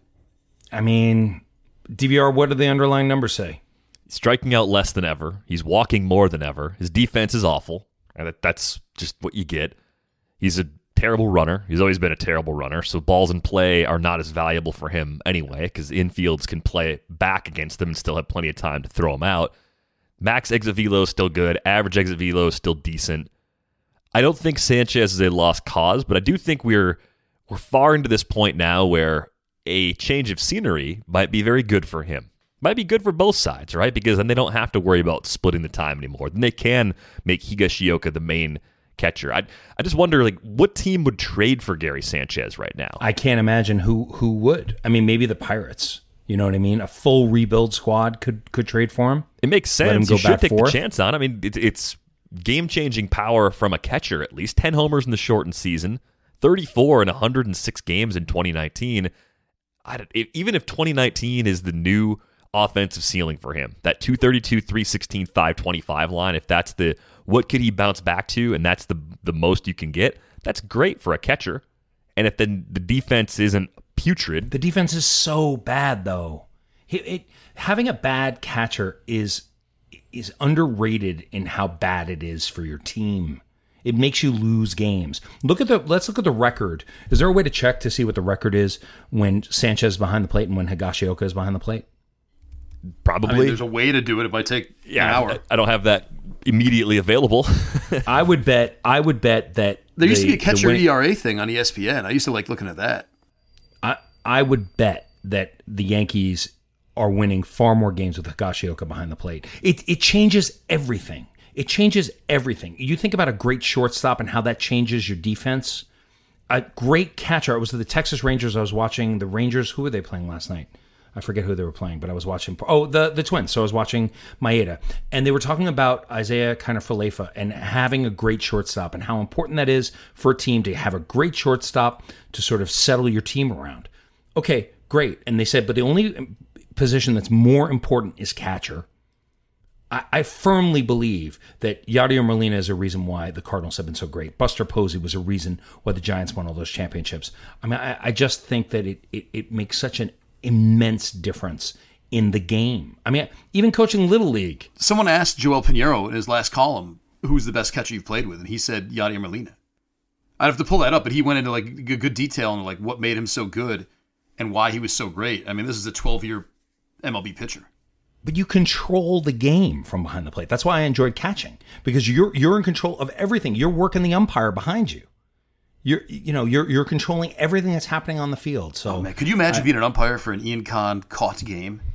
I mean, D V R, what do the underlying numbers say? Striking out less than ever. He's walking more than ever. His defense is awful. And that, that's just what you get. He's a terrible runner. He's always been a terrible runner. So balls in play are not as valuable for him anyway, because infields can play back against him and still have plenty of time to throw him out. Max exit velo is still good. Average exit velo is still decent. I don't think Sanchez is a lost cause, but I do think we're we're far into this point now where a change of scenery might be very good for him. Might be good for both sides, right? Because then they don't have to worry about splitting the time anymore. Then they can make Higashioka the main catcher. I I just wonder, like, what team would trade for Gary Sanchez right now? I can't imagine who who would. I mean, maybe the Pirates. You know what I mean? A full rebuild squad could could trade for him. It makes Let him sense. go You should back take forth. the chance on. I mean, it, it's game-changing power from a catcher, at least. ten homers in the shortened season, thirty-four in one hundred six games in twenty nineteen. I don't, if, even if twenty nineteen is the new offensive ceiling for him, that two thirty-two, three sixteen, five twenty-five line, if that's the what could he bounce back to, and that's the the most you can get, that's great for a catcher. And if then the defense isn't putrid, The defense is so bad, though. It, it, having a bad catcher is is underrated in how bad it is for your team. It makes you lose games. Look at the. Let's look at the record. Is there a way to check to see what the record is when Sanchez is behind the plate and when Higashioka is behind the plate? probably. I mean, there's a way to do it. It might take yeah, an hour. I, I don't have that immediately available. I would bet. I would bet that There used to the- be a catcher the win- E R A thing on E S P N. I used to like looking at that. I I would bet that the Yankees are winning far more games with Higashioka behind the plate. It it changes everything. It changes everything. You think about a great shortstop and how that changes your defense. A great catcher. It was the Texas Rangers. I was watching the Rangers. Who were they playing last night? I forget who they were playing, but I was watching. Oh, the the Twins. So I was watching Maeda, and they were talking about Isaiah Kiner-Falefa and having a great shortstop and how important that is for a team to have a great shortstop to sort of settle your team around. Okay, great. And they said, but the only position that's more important is catcher. I, I firmly believe that Yadier Molina is a reason why the Cardinals have been so great. Buster Posey was a reason why the Giants won all those championships. I mean, I, I just think that it, it it makes such an immense difference in the game. I mean, even coaching Little League. Someone asked Joel Pinheiro in his last column, who's the best catcher you've played with? And he said Yadier Molina. I'd have to pull that up, but he went into like good, good detail on like what made him so good and why he was so great. I mean, this is a twelve-year M L B pitcher. But you control the game from behind the plate. That's why I enjoyed catching, because you're you're in control of everything. You're working the umpire behind you. You're you know you're you're controlling everything that's happening on the field. So Oh man, could you imagine being an umpire for an Ian Khan caught game?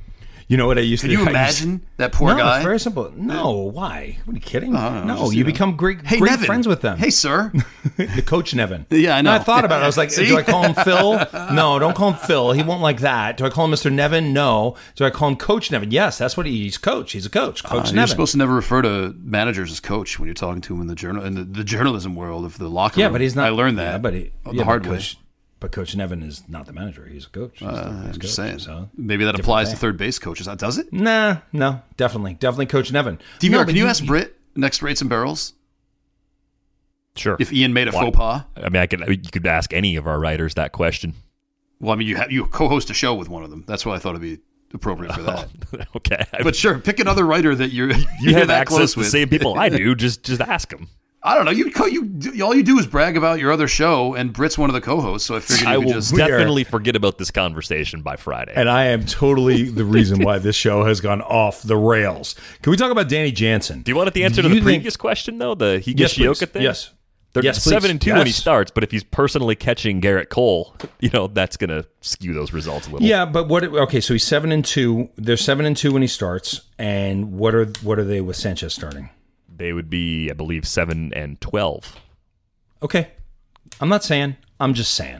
You know what I used Can to you I used- imagine that poor no, guy? it's very simple. No, why? What are you kidding? Oh, no, no, just, you you know. become great, Hey, great Nevin. friends with them. Hey, sir. The coach Nevin. Yeah, I know. And I thought about it. I was like, See? do I call him Phil? No, don't call him Phil. He won't like that. Do I call him Mister Nevin? No. Do I call him Coach Nevin? Yes, that's what he, he's coach. He's a coach. Coach Uh, Nevin. you're supposed to never refer to managers as coach when you're talking to him in the journal in the, the journalism world of the locker yeah, room. but he's not. I learned that. Yeah, but he, the yeah, hard but way. coach, But Coach Nevin is not the manager. He's a coach. He's Uh, the- he's I'm coach, just saying. so Maybe that different applies thing. to third base coaches. Does it? Nah, no, definitely, definitely Coach Nevin. D V R, No, can but you ask Britt next Rates and Barrels Sure. if Ian made a Why- faux pas? I mean, I could you could ask any of our writers that question. Well, I mean, you have, you co-host a show with one of them. That's why I thought it'd be appropriate for that. Okay. But sure, pick another writer that you're you you're have that access close to the with. same people I do. Just just ask them. I don't know. You co- you do- all you do is brag about your other show, and Britt's one of the co-hosts. So I figured you I could will just. definitely forget about this conversation by Friday. And I am totally the reason why this show has gone off the rails. Can we talk about Danny Jansen? Do you want the answer Do to the you think- previous question though? The Yes, please. Higashioka thing. Yes. They're Yes, seven please. and two when he Yes. starts, but if he's personally catching Garrett Cole, you know that's going to skew those results a little. Yeah, but what? Okay, so he's seven and two. They're seven and two when he starts. And what are what are they with Sanchez starting? They would be, I believe, seven and twelve. Okay, I'm not saying. I'm just saying.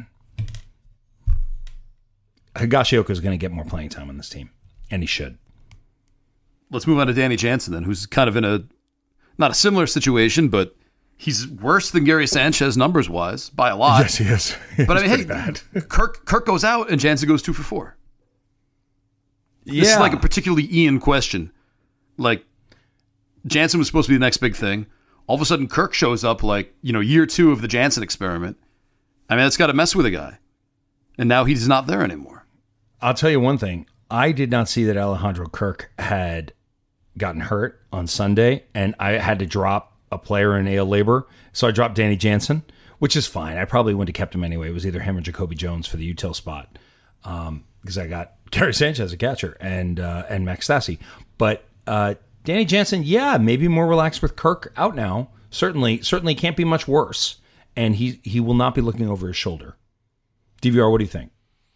Higashioka is going to get more playing time on this team, and he should. Let's move on to Danny Jansen then, who's kind of in a not a similar situation, but he's worse than Gary Sanchez numbers wise by a lot. Yes, he is. But I mean, hey, bad. Kirk Kirk goes out and Jansen goes two for four. Yeah, This is like a particularly Ian question. Like, Jansen was supposed to be the next big thing. All of a sudden, Kirk shows up like, you know, year two of the Jansen experiment. I mean, that's got to mess with a guy. And now he's not there anymore. I'll tell you one thing. I did not see that Alejandro Kirk had gotten hurt on Sunday, and I had to drop a player in A L labor. So I dropped Danny Jansen, which is fine. I probably wouldn't have kept him anyway. It was either him or Jacoby Jones for the util spot um, because I got Gary Sanchez a catcher and uh, and Max Stassi. But uh, Danny Jansen, yeah, maybe more relaxed with Kirk out now. Certainly, certainly can't be much worse. And he he will not be looking over his shoulder. D V R, what do you think?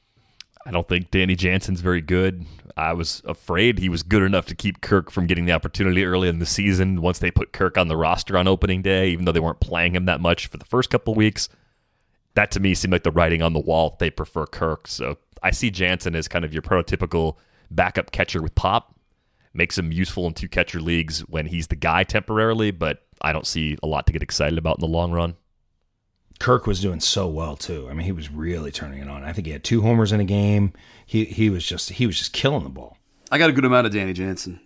I don't think Danny Jansen's very good. I was afraid he was good enough to keep Kirk from getting the opportunity early in the season once they put Kirk on the roster on opening day, even though they weren't playing him that much for the first couple of weeks. That to me seemed like the writing on the wall. They prefer Kirk. So I see Jansen as kind of your prototypical backup catcher with pop. Makes him useful in two catcher leagues when he's the guy temporarily, but I don't see a lot to get excited about in the long run. Kirk was doing so well too. I mean, he was really turning it on. I think he had two homers in a game. He he was just he was just killing the ball. I got a good amount of Danny Jansen.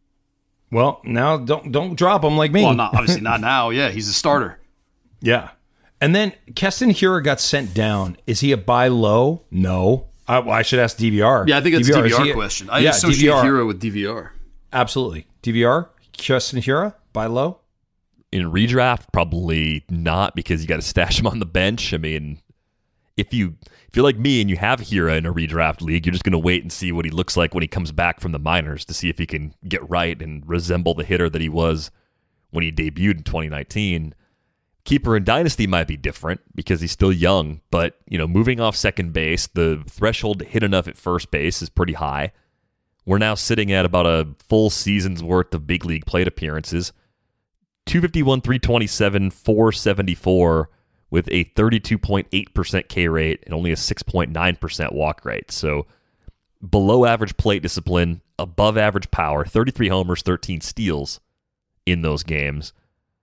Well, now don't don't drop him like me. Well, not obviously not now. Yeah, he's a starter. Yeah. And then Keston Hiura got sent down. Is he a buy low? No. I, well, I should ask D V R. Yeah, I think it's a D V R, D V R is he a- question. I yeah, associate D V R. Hero with D V R. Absolutely. D V R, Keston Hiura, buy low? In redraft, probably not, because you got to stash him on the bench. I mean, if you if you're like me and you have Hira in a redraft league, you're just going to wait and see what he looks like when he comes back from the minors to see if he can get right and resemble the hitter that he was when he debuted in twenty nineteen. Keeper in Dynasty might be different because he's still young, but you know, moving off second base, the threshold to hit enough at first base is pretty high. We're now sitting at about a full season's worth of big league plate appearances. two fifty-one, three twenty-seven, four seventy-four with a thirty-two point eight percent K rate and only a six point nine percent walk rate. So below average plate discipline, above average power, thirty-three homers, thirteen steals in those games.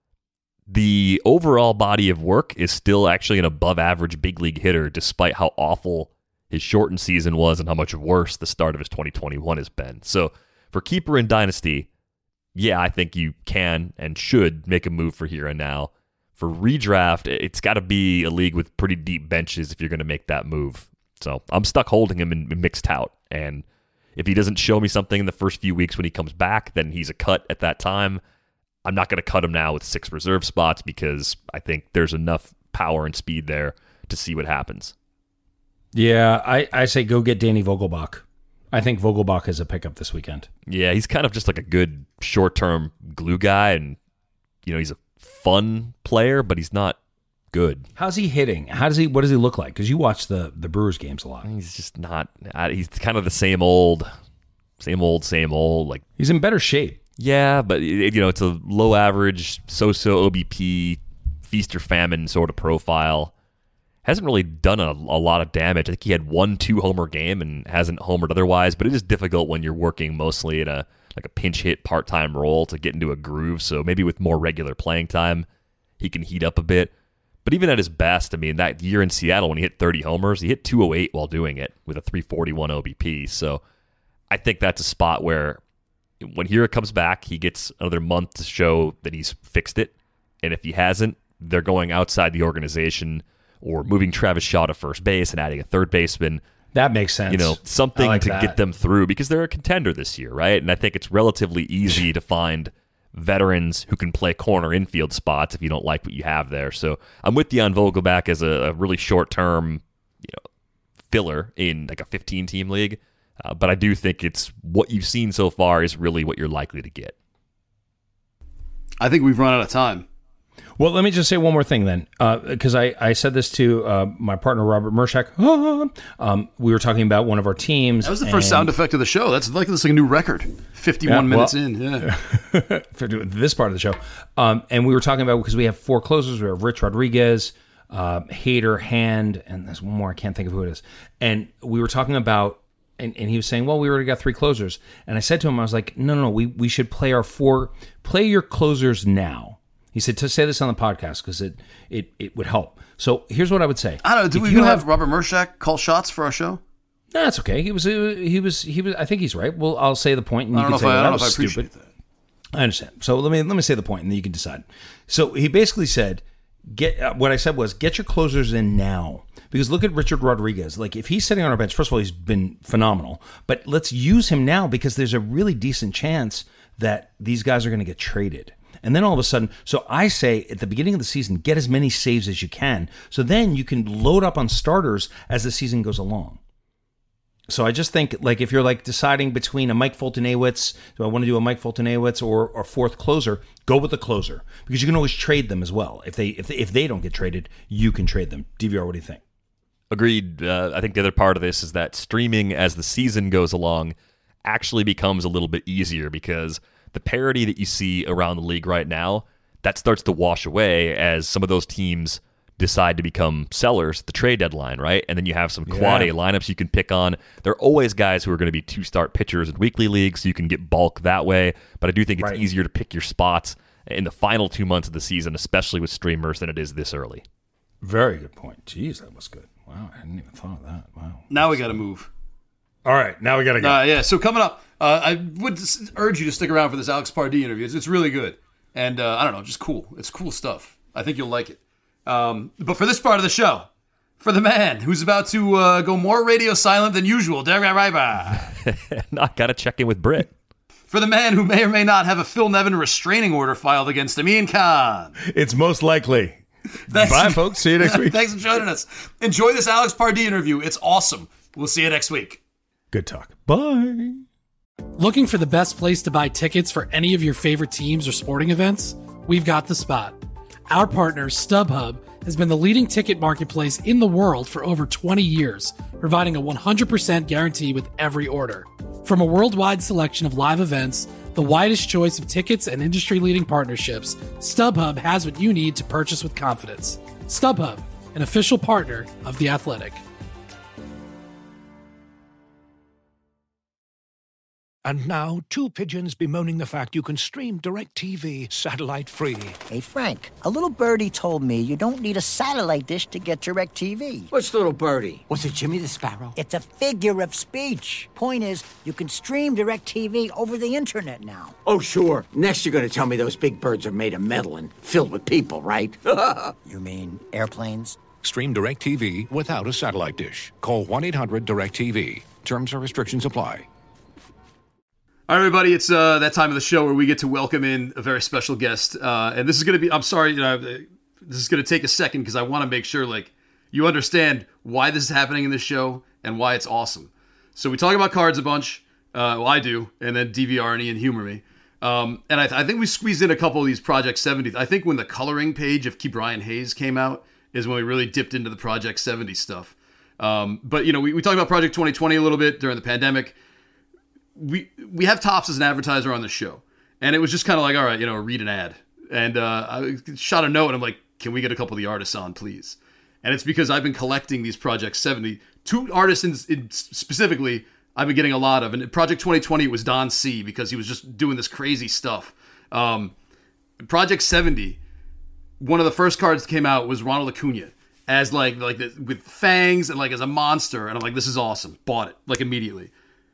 The overall body of work is still actually an above average big league hitter, despite how awful his shortened season was and how much worse the start of his twenty twenty-one has been. So for keeper in Dynasty, yeah, I think you can and should make a move for here and now. For redraft, it's got to be a league with pretty deep benches if you're going to make that move. So I'm stuck holding him in mixed out. And if he doesn't show me something in the first few weeks when he comes back, then he's a cut at that time. I'm not going to cut him now with six reserve spots because I think there's enough power and speed there to see what happens. Yeah, I, I say go get Danny Vogelbach. I think Vogelbach is a pickup this weekend. Yeah, he's kind of just like a good short-term glue guy, and you know he's a fun player, but he's not good. How's he hitting? How does he? What does he look like? Because you watch the the Brewers games a lot. He's just not. He's kind of the same old same old, same old. Like he's in better shape. Yeah, but it, you know, it's a low average, so-so O B P, feast or famine sort of profile. Hasn't really done a, a lot of damage. I think he had one two-homer game and hasn't homered otherwise, but it is difficult when you're working mostly in a like a pinch hit part-time role to get into a groove, so maybe with more regular playing time, he can heat up a bit. But even at his best, I mean, that year in Seattle when he hit thirty homers, he hit two oh eight while doing it with a three forty-one O B P, so I think that's a spot where when Hira comes back, he gets another month to show that he's fixed it. And if he hasn't, they're going outside the organization or moving Travis Shaw to first base and adding a third baseman. That makes sense. You know, something like to that. get them through because they're a contender this year, right? And I think it's relatively easy to find veterans who can play corner infield spots if you don't like what you have there. So I'm with you on Vogelback as a, a really short-term, you know, filler in like a fifteen-team league. Uh, but I do think it's what you've seen so far is really what you're likely to get. I think we've run out of time. Well, let me just say one more thing then, because uh, I, I said this to uh, my partner, Robert Mershak. um, we were talking about one of our teams. That was the first sound effect of the show. That's like, that's like a new record. fifty-one yeah, minutes well, in, yeah. For this part of the show. Um, and we were talking about, because we have four closers. We have Rich Rodriguez, uh, Hader, Hand, and there's one more. I can't think of who it is. And we were talking about, And, and he was saying, well, we already got three closers. And I said to him, I was like, no, no, no, we, we should play our four, play your closers now. He said, to say this on the podcast, because it, it, it would help. So here's what I would say. I don't know, do if we you have, have Robert Mershak call shots for our show? No, that's okay. He was, he was, he was, I think he's right. Well, I'll say the point, and you I don't can know say, if I, well, I, don't that know was if I appreciate stupid. that. I understand. So let me, let me say the point, and then you can decide. So he basically said, get, uh, what I said was, get your closers in now. Because look at Richard Rodriguez. Like, if he's sitting on our bench, first of all, he's been phenomenal. But let's use him now because there's a really decent chance that these guys are going to get traded. And then all of a sudden, so I say at the beginning of the season, get as many saves as you can. So then you can load up on starters as the season goes along. So I just think, like, if you're like deciding between a Mike Foltynewicz, do I want to do a Mike Foltynewicz or a fourth closer? Go with the closer because you can always trade them as well. If they if they, if they don't get traded, you can trade them. D V R, what do you think? Agreed. Uh, I think the other part of this is that streaming as the season goes along actually becomes a little bit easier because the parity that you see around the league right now, that starts to wash away as some of those teams decide to become sellers at the trade deadline, right? And then you have some quad Yeah. A lineups you can pick on. There are always guys who are going to be two-start pitchers in weekly leagues, so you can get bulk that way. But I do think it's Right. easier to pick your spots in the final two months of the season, especially with streamers, than it is this early. Very good point. Jeez, that was good. Wow, I hadn't even thought of that. Wow. Now we got to move. All right, now we got to go. Uh, yeah, so coming up, uh, I would s- urge you to stick around for this Alex Pardee interview. It's, it's really good. And uh, I don't know, just cool. It's cool stuff. I think you'll like it. Um, but for this part of the show, for the man who's about to uh, go more radio silent than usual, Derek Ryba. I got to check in with Britt. For the man who may or may not have a Phil Nevin restraining order filed against him, Ian Khan. It's most likely. Thanks Bye, for- folks. See you next week. Thanks for joining us. Enjoy this Alex Pardee interview. It's awesome. We'll see you next week. Good talk. Bye. Looking for the best place to buy tickets for any of your favorite teams or sporting events? We've got the spot. Our partner, StubHub, has been the leading ticket marketplace in the world for over twenty years, providing a one hundred percent guarantee with every order. From a worldwide selection of live events, the widest choice of tickets and industry-leading partnerships, StubHub has what you need to purchase with confidence. StubHub, an official partner of The Athletic. And now, two pigeons bemoaning the fact you can stream DirecTV satellite-free. Hey, Frank, a little birdie told me you don't need a satellite dish to get DirecTV. What's little birdie? Was it Jimmy the Sparrow? It's a figure of speech. Point is, you can stream DirecTV over the internet now. Oh, sure. Next you're going to tell me those big birds are made of metal and filled with people, right? You mean airplanes? Stream DirecTV without a satellite dish. Call one eight hundred direct T V. Terms and restrictions apply. All right, everybody, it's uh, that time of the show where we get to welcome in a very special guest. Uh, and this is going to be, I'm sorry, you know, this is going to take a second because I want to make sure, like, you understand why this is happening in this show and why it's awesome. So we talk about cards a bunch. Uh, well, I do. And then D V R and Ian humor me. Um, and I, th- I think we squeezed in a couple of these Project seventy. I think when the coloring page of Key Brian Hayes came out is when we really dipped into the Project seventy stuff. Um, but, you know, we, we talked about Project twenty twenty a little bit during the pandemic. we we have Topps as an advertiser on the show, and it was just kind of like, all right, you know, read an ad, and uh, I shot a note, and I'm like, can we get a couple of the artists on, please? And it's because I've been collecting these Project seventy. Two artists in, in specifically I've been getting a lot of. And in Project twenty twenty, it was Don C. because he was just doing this crazy stuff. Um, Project seventy, one of the first cards that came out was Ronald Acuna as like like the, with fangs and like as a monster. And I'm like, this is awesome. Bought it like immediately.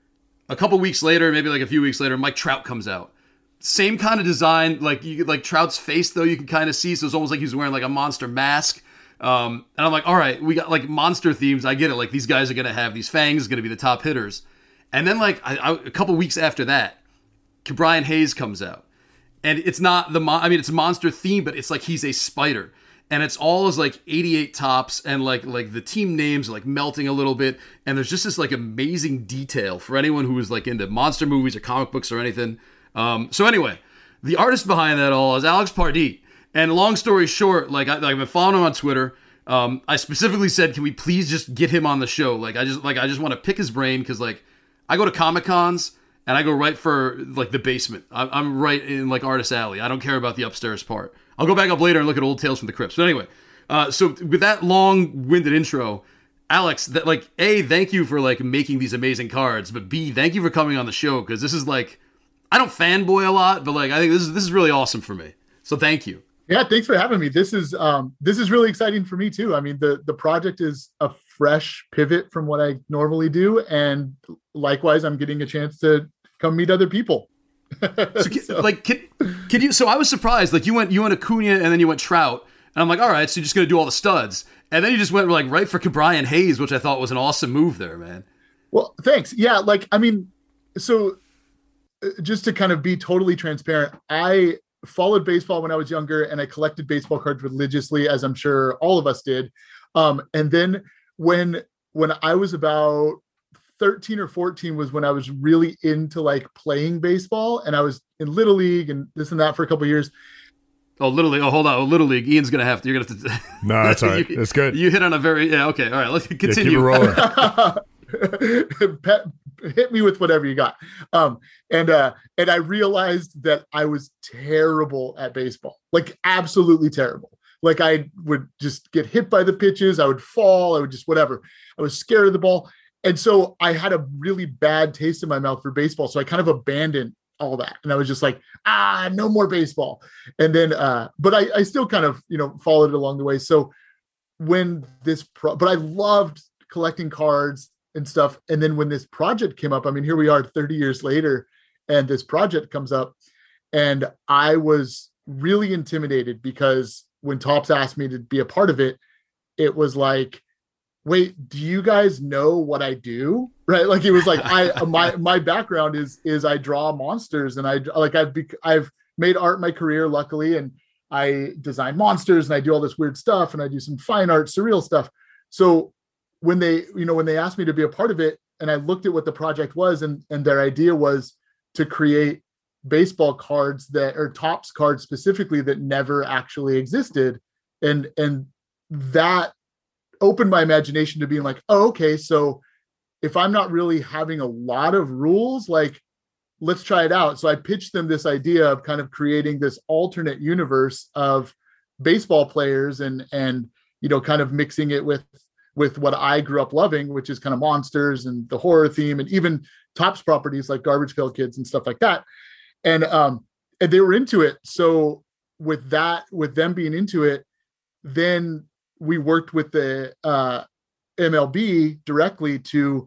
A couple weeks later, maybe like a few weeks later, Mike Trout comes out. Same kind of design, like you like Trout's face though you can kind of see. So it's almost like he's wearing like a monster mask. Um, and I'm like, all right, we got like monster themes. I get it. Like these guys are going to have these fangs, going to be the top hitters. And then like I, I, a couple weeks after that, Brian Hayes comes out, and it's not the, mon- I mean, it's a monster theme, but it's like he's a spider, and it's all as like eighty-eight tops, and like like the team names are like melting a little bit, and there's just this like amazing detail for anyone who is like into monster movies or comic books or anything. Um, so anyway, the artist behind that all is Alex Pardee. And long story short, like, I, like I've been following him on Twitter. Um, I specifically said, can we please just get him on the show? Like, I just like I just want to pick his brain because like I go to Comic Cons and I go right for like the basement. I'm, I'm right in like Artist Alley. I don't care about the upstairs part. I'll go back up later and look at old Tales from the Crypts. But anyway, uh, so with that long-winded intro, Alex, that like A, thank you for like making these amazing cards, but B, thank you for coming on the show because this is like I don't fanboy a lot, but like I think this is this is really awesome for me. So thank you. Yeah, thanks for having me. This is um, this is really exciting for me too. I mean, the the project is a fresh pivot from what I normally do, and likewise, I'm getting a chance to come meet other people. so, so. Like, can, can you? So I was surprised. Like, you went you went Acuna, and then you went Trout, and I'm like, all right, so you're just gonna do all the studs, and then you just went like right for Brian Hayes, which I thought was an awesome move there, man. Well, thanks. Yeah, like I mean, so just to kind of be totally transparent, I followed baseball when I was younger, and I collected baseball cards religiously, as I'm sure all of us did. Um, and then when when I was about thirteen or fourteen was when I was really into like playing baseball, and I was in Little League and this and that for a couple of years. Oh, Little League. Oh, hold on. Oh, Little League. Ian's gonna have to. You're gonna have to. No, that's all right. you, that's good. You hit on a very yeah. Okay, all right. Let's continue. Yeah, keep it rolling. Pet, hit me with whatever you got. Um, and uh, and I realized that I was terrible at baseball, like absolutely terrible. Like I would just get hit by the pitches. I would fall. I would just whatever. I was scared of the ball. And so I had a really bad taste in my mouth for baseball. So I kind of abandoned all that. And I was just like, ah, no more baseball. And then, uh, but I, I still kind of, you know, followed it along the way. So when this, pro- but I loved collecting cards and stuff. And then when this project came up, I mean, here we are thirty years later, and this project comes up, and I was really intimidated because when Topps asked me to be a part of it, it was like, wait, do you guys know what I do? Right. Like it was like, I, my, my background is, is I draw monsters, and I like, I've, bec- I've made art my career, luckily. And I design monsters, and I do all this weird stuff, and I do some fine art, surreal stuff. So when they, you know, when they asked me to be a part of it, and I looked at what the project was, and, and their idea was to create baseball cards that are Topps cards specifically that never actually existed. And, and that opened my imagination to being like, oh, okay. So if I'm not really having a lot of rules, like let's try it out. So I pitched them this idea of kind of creating this alternate universe of baseball players and, and, you know, kind of mixing it with, with what I grew up loving, which is kind of monsters and the horror theme, and even Topps properties like Garbage Pail Kids and stuff like that. And, um, and they were into it. So with that, with them being into it, then we worked with the, uh, M L B directly to,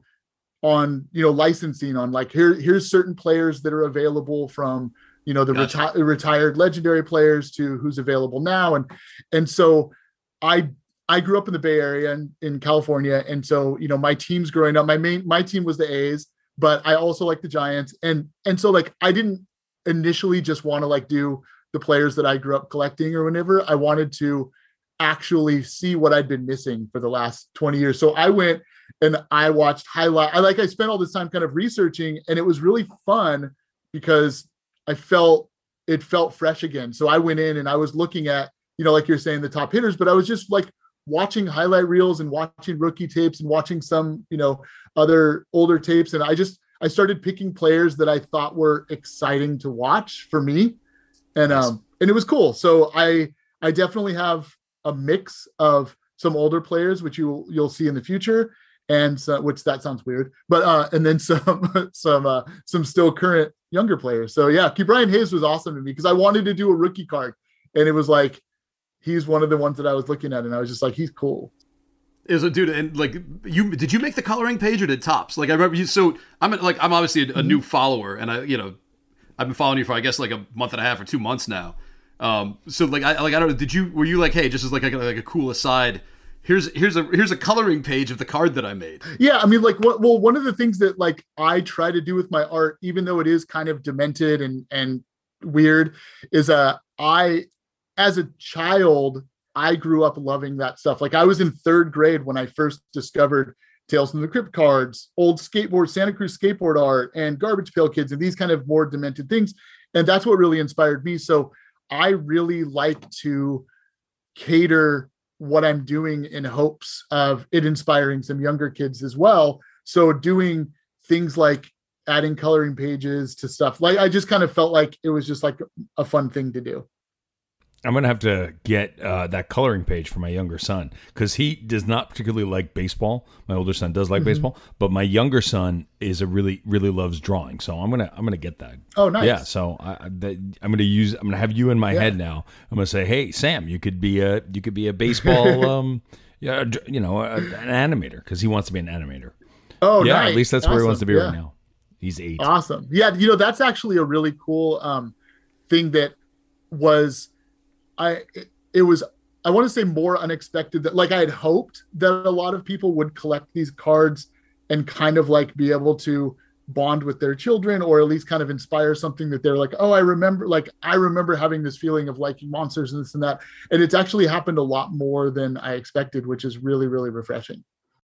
on, you know, licensing on like, here, here's certain players that are available from, you know, the Gotcha. reti- retired legendary players to who's available now. And, and so I, I grew up in the Bay Area and in California. And so, you know, my teams growing up, my main, my team was the A's, but I also like the Giants. And, and so like, I didn't initially just want to like do the players that I grew up collecting or whenever. I wanted to actually see what I'd been missing for the last twenty years. So I went and I watched highlight. I like, I spent all this time kind of researching, and it was really fun because I felt, it felt fresh again. So I went in and I was looking at, you know, like you're saying, the top hitters, but I was just like watching highlight reels and watching rookie tapes and watching some, you know, other older tapes. And I just, I started picking players that I thought were exciting to watch for me. And, Nice. um, and it was cool. So I, I definitely have a mix of some older players, which you you'll see in the future. And so, which that sounds weird, but, uh, and then some, some, uh, some still current younger players. So yeah, Ke'Bryan Hayes was awesome to me because I wanted to do a rookie card, and it was like, he's one of the ones that I was looking at, and I was just like, he's cool. Is a dude, and like you, did you make the coloring page or did Topps? Like I remember you. So I'm like I'm obviously a, a Mm-hmm. new follower, and I, you know, I've been following you for I guess like a month and a half or two months now. Um, so like I like I don't know. Did you were you like, hey, just as like a, like a cool aside, here's here's a here's a coloring page of the card that I made. Yeah, I mean, like, what? Well, one of the things that like I try to do with my art, even though it is kind of demented and and weird, is uh I, as a child, I grew up loving that stuff. Like I was in third grade when I first discovered Tales from the Crypt cards, old skateboard, Santa Cruz skateboard art, and Garbage Pail Kids, and these kind of more demented things. And that's what really inspired me. So I really like to cater what I'm doing in hopes of it inspiring some younger kids as well. So doing things like adding coloring pages to stuff, like I just kind of felt like it was just like a fun thing to do. I'm going to have to get uh, that coloring page for my younger son because he does not particularly like baseball. My older son does like Mhm. baseball, but my younger son is a really, really loves drawing. So I'm going to, I'm going to get that. Oh, nice. Yeah. So I, I- that, I'm going to use, I'm going to have you in my Yeah. head now. I'm going to say, hey, Sam, you could be a, you could be a baseball, um, yeah, you know, a, an animator because he wants to be an animator. Oh, yeah. nice. At least that's where he wants to Awesome. be Yeah. right now. He's eight. Awesome. Yeah, you know, that's actually a really cool um thing that was I it, it was I want to say more unexpected that like I had hoped that a lot of people would collect these cards and kind of like be able to bond with their children or at least kind of inspire something that they're like, oh, I remember like I remember having this feeling of liking monsters and this and that. And it's actually happened a lot more than I expected, which is really, really refreshing.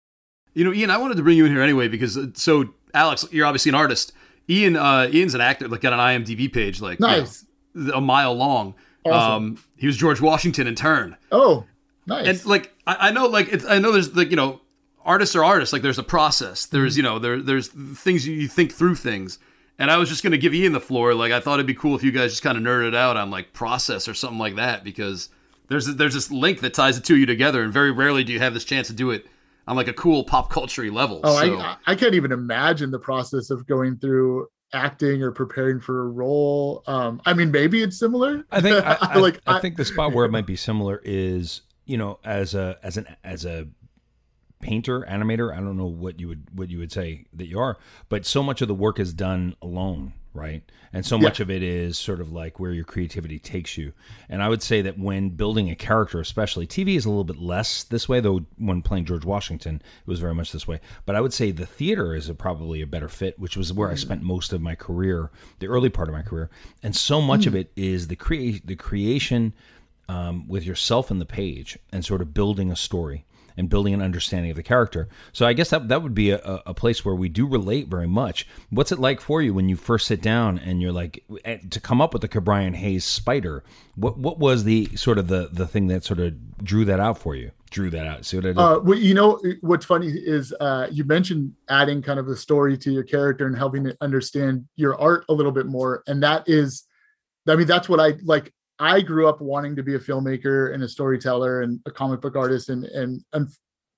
You know, Ian, I wanted to bring you in here anyway because uh, so Alex, you're obviously an artist. Ian, uh, Ian's an actor. Like got an I M D B page, like you Nice. know, a mile long. Awesome. Um, he was George Washington in Turn. Oh, nice. And like I, I know, like it's, I know there's like you know, artists are artists. Like there's a process. There's you know there there's things you, you think through things. And I was just gonna give Ian the floor. Like I thought it'd be cool if you guys just kind of nerded out on like process or something like that because there's there's this link that ties the two of you together, and very rarely do you have this chance to do it on like a cool pop culture level. Oh, so. I I can't even imagine the process of going through acting or preparing for a role. Um, I mean, maybe it's similar. I think I, I, like I, think the spot where it might be similar is, you know, as a as an as a painter, animator, I don't know what you would what you would say that you are, but so much of the work is done alone, right? And so much Yeah. of it is sort of like where your creativity takes you. And I would say that when building a character, especially T V is a little bit less this way, though when playing George Washington, it was very much this way. But I would say the theater is a, probably a better fit, which was where I spent most of my career, the early part of my career. And so much of it is the crea- the creation um, with yourself in the page and sort of building a story and building an understanding of the character. So I guess that that would be a, a place where we do relate very much. What's it like for you when you first sit down and you're like, to come up with the Ke'Bryan Hayes spider? What what was the sort of the the thing that sort of drew that out for you? Drew that out. See what I did? Uh, well, you know, what's funny is uh, you mentioned adding kind of the story to your character and helping to understand your art a little bit more. And that is, I mean, that's what I like. I grew up wanting to be a filmmaker and a storyteller and a comic book artist. And, and, and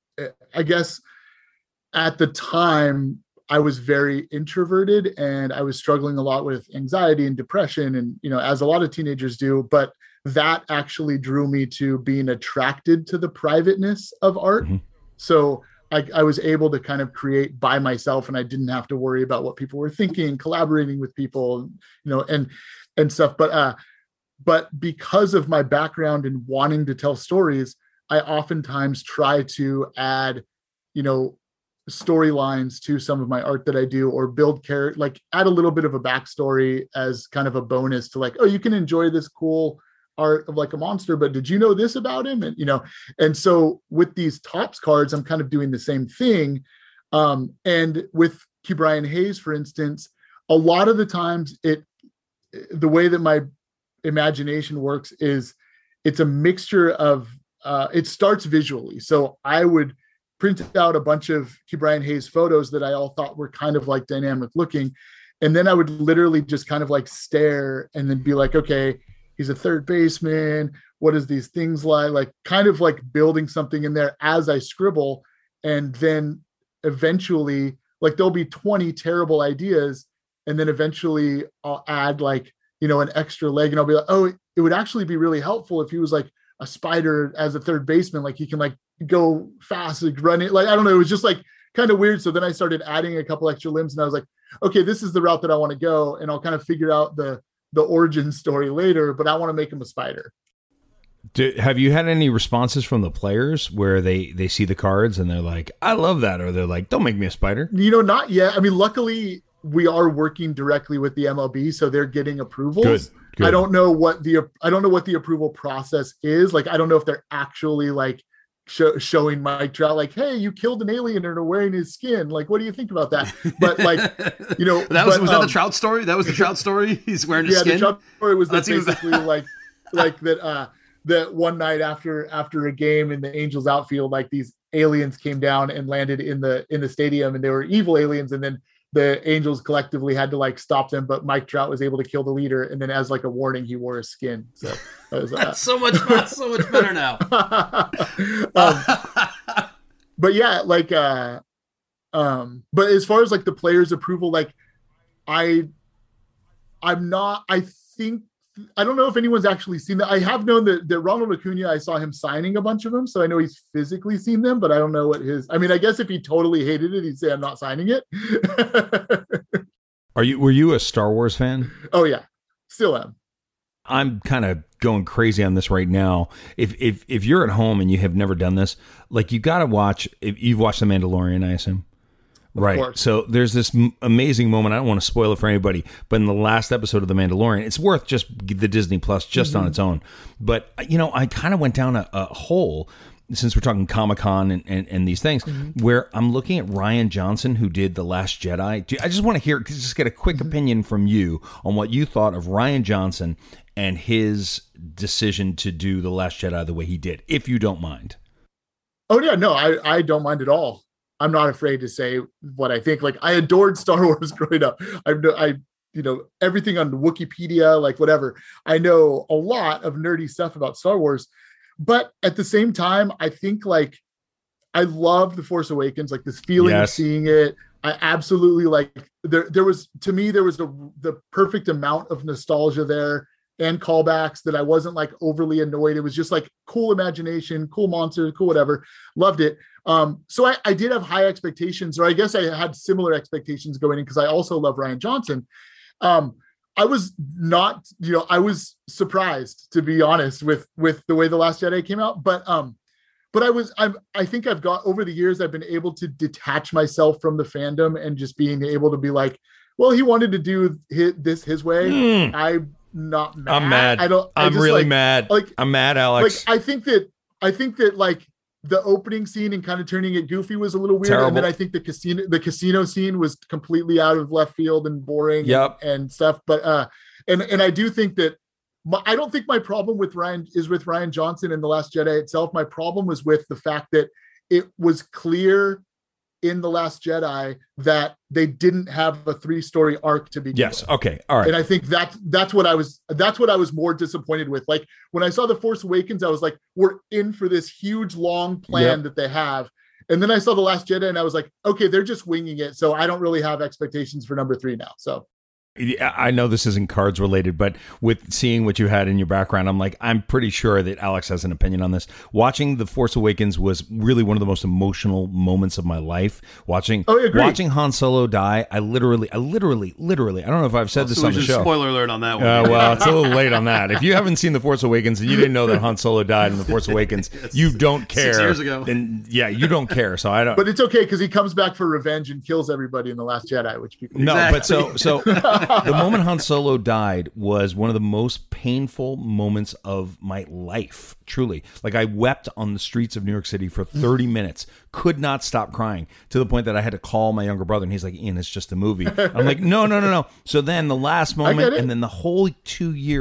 I guess at the time I was very introverted and I was struggling a lot with anxiety and depression and, you know, as a lot of teenagers do, but that actually drew me to being attracted to the privateness of art. Mm-hmm. So I, I was able to kind of create by myself and I didn't have to worry about what people were thinking, collaborating with people, you know, and, and stuff. But, uh, But because of my background in wanting to tell stories, I oftentimes try to add, you know, storylines to some of my art that I do or build character, like add a little bit of a backstory as kind of a bonus to like, oh, you can enjoy this cool art of like a monster, but did you know this about him? And, you know, and so with these Topps cards, I'm kind of doing the same thing. Um, and with Ke'Bryan Hayes, for instance, a lot of the times it, the way that my imagination works is it's a mixture of uh it starts visually, so I would print out a bunch of Ke'Bryan Hayes photos that I all thought were kind of like dynamic looking. And then I would literally just kind of like stare and then be like, okay, he's a third baseman. What is these things like? Like kind of like building something in there as I scribble. And then eventually, like there'll be twenty terrible ideas. And then eventually I'll add like, you know, an extra leg and I'll be like, oh, it would actually be really helpful if he was like a spider as a third baseman. Like he can like go fast, like run it. Like, I don't know. It was just like kind of weird. So then I started adding a couple extra limbs and I was like, okay, this is the route that I want to go. And I'll kind of figure out the, the origin story later, but I want to make him a spider. Do, have you had any responses from the players where they, they see the cards and they're like, I love that. Or they're like, don't make me a spider. You know, not yet. I mean, luckily we are working directly with the M L B, so they're getting approvals. Good, good. I don't know what the, I don't know what the approval process is. Like, I don't know if they're actually like show, showing Mike Trout, like, hey, you killed an alien and are wearing his skin. Like, what do you think about that? But like, you know, that was, but, was um, that the Trout story? That was the Trout story. He's wearing his yeah, skin. The Trout story was that That's basically like, like that, uh, that one night after after a game in the Angels outfield, like these aliens came down and landed in the in the stadium, and they were evil aliens, and then the Angels collectively had to like stop them, but Mike Trout was able to kill the leader, and then as like a warning, he wore his skin. So that was, uh, that's so much that's so much better now. um, but yeah, like uh um but as far as like the players' approval, like I I'm not I think I don't know if anyone's actually seen that. I have known that, that Ronald Acuna, I saw him signing a bunch of them, so I know he's physically seen them, but I don't know what his, I mean, I guess if he totally hated it, he'd say, I'm not signing it. Are you, were you a Star Wars fan? Oh yeah, still am. I'm kind of going crazy on this right now. If, if, if you're at home and you have never done this, like you got to watch, if you've watched The Mandalorian, I assume. Right. course. So there's this m- amazing moment. I don't want to spoil it for anybody, but in the last episode of The Mandalorian, it's worth just the Disney Plus just mm-hmm. on its own. But, you know, I kind of went down a, a hole, since we're talking Comic-Con and, and, and these things, mm-hmm. where I'm looking at Rian Johnson, who did The Last Jedi. I just want to hear, just get a quick mm-hmm. opinion from you on what you thought of Rian Johnson and his decision to do The Last Jedi the way he did, if you don't mind. Oh, yeah, no, I, I don't mind at all. I'm not afraid to say what I think. Like, I adored Star Wars growing up. I, I, you know, everything on Wikipedia, like whatever. I know a lot of nerdy stuff about Star Wars, but at the same time, I think like I love The Force Awakens, like this feeling yes. of seeing it. I absolutely like there. There was to me there was the the perfect amount of nostalgia there and callbacks that I wasn't like overly annoyed. It was just like cool imagination, cool monsters, cool whatever. Loved it. Um, so I, I did have high expectations, or I guess I had similar expectations going in because I also love Rian Johnson. Um, I was not, you know, I was surprised, to be honest, with with the way The Last Jedi came out. But um, but I was, I'm, I think I've got over the years, I've been able to detach myself from the fandom and just being able to be like, well, he wanted to do his, this his way. Mm. I'm not mad. I'm mad. I don't. I I'm just, really like, mad. Like I'm mad, Alex. Like I think that I think that like. The opening scene and kind of turning it goofy was a little weird. Terrible. And then I think the casino, the casino scene was completely out of left field and boring yep. and, and stuff. But, uh, and, and I do think that my, I don't think my problem with Rian is with Rian Johnson and The Last Jedi itself. My problem was with the fact that it was clear in The Last Jedi that they didn't have a three-story arc to begin yes. with. Okay. All right. And I think that that's what I was, that's what I was more disappointed with. Like when I saw The Force Awakens, I was like, we're in for this huge, long plan yep. that they have. And then I saw The Last Jedi and I was like, okay, they're just winging it. So I don't really have expectations for number three now. So I know this isn't cards related, but with seeing what you had in your background, I'm like, I'm pretty sure that Alex has an opinion on this. Watching The Force Awakens was really one of the most emotional moments of my life. Watching, oh, watching Han Solo die, I literally, I literally, literally, I don't know if I've said oh, this so on the show. Spoiler alert on that one. Uh, well, it's a little late on that. If you haven't seen The Force Awakens and you didn't know that Han Solo died in The Force Awakens, yes. you don't care. Six years ago. And yeah, you don't care. So I don't. But it's okay because he comes back for revenge and kills everybody in The Last Jedi, which people. No, exactly. but so so the moment Han Solo died was one of the most painful moments of my life, truly. Like I wept on the streets of New York City for thirty minutes, could not stop crying, to the point that I had to call my younger brother and he's like, Ian, it's just a movie. I'm like, no, no, no, no. So then the last moment and then the whole two years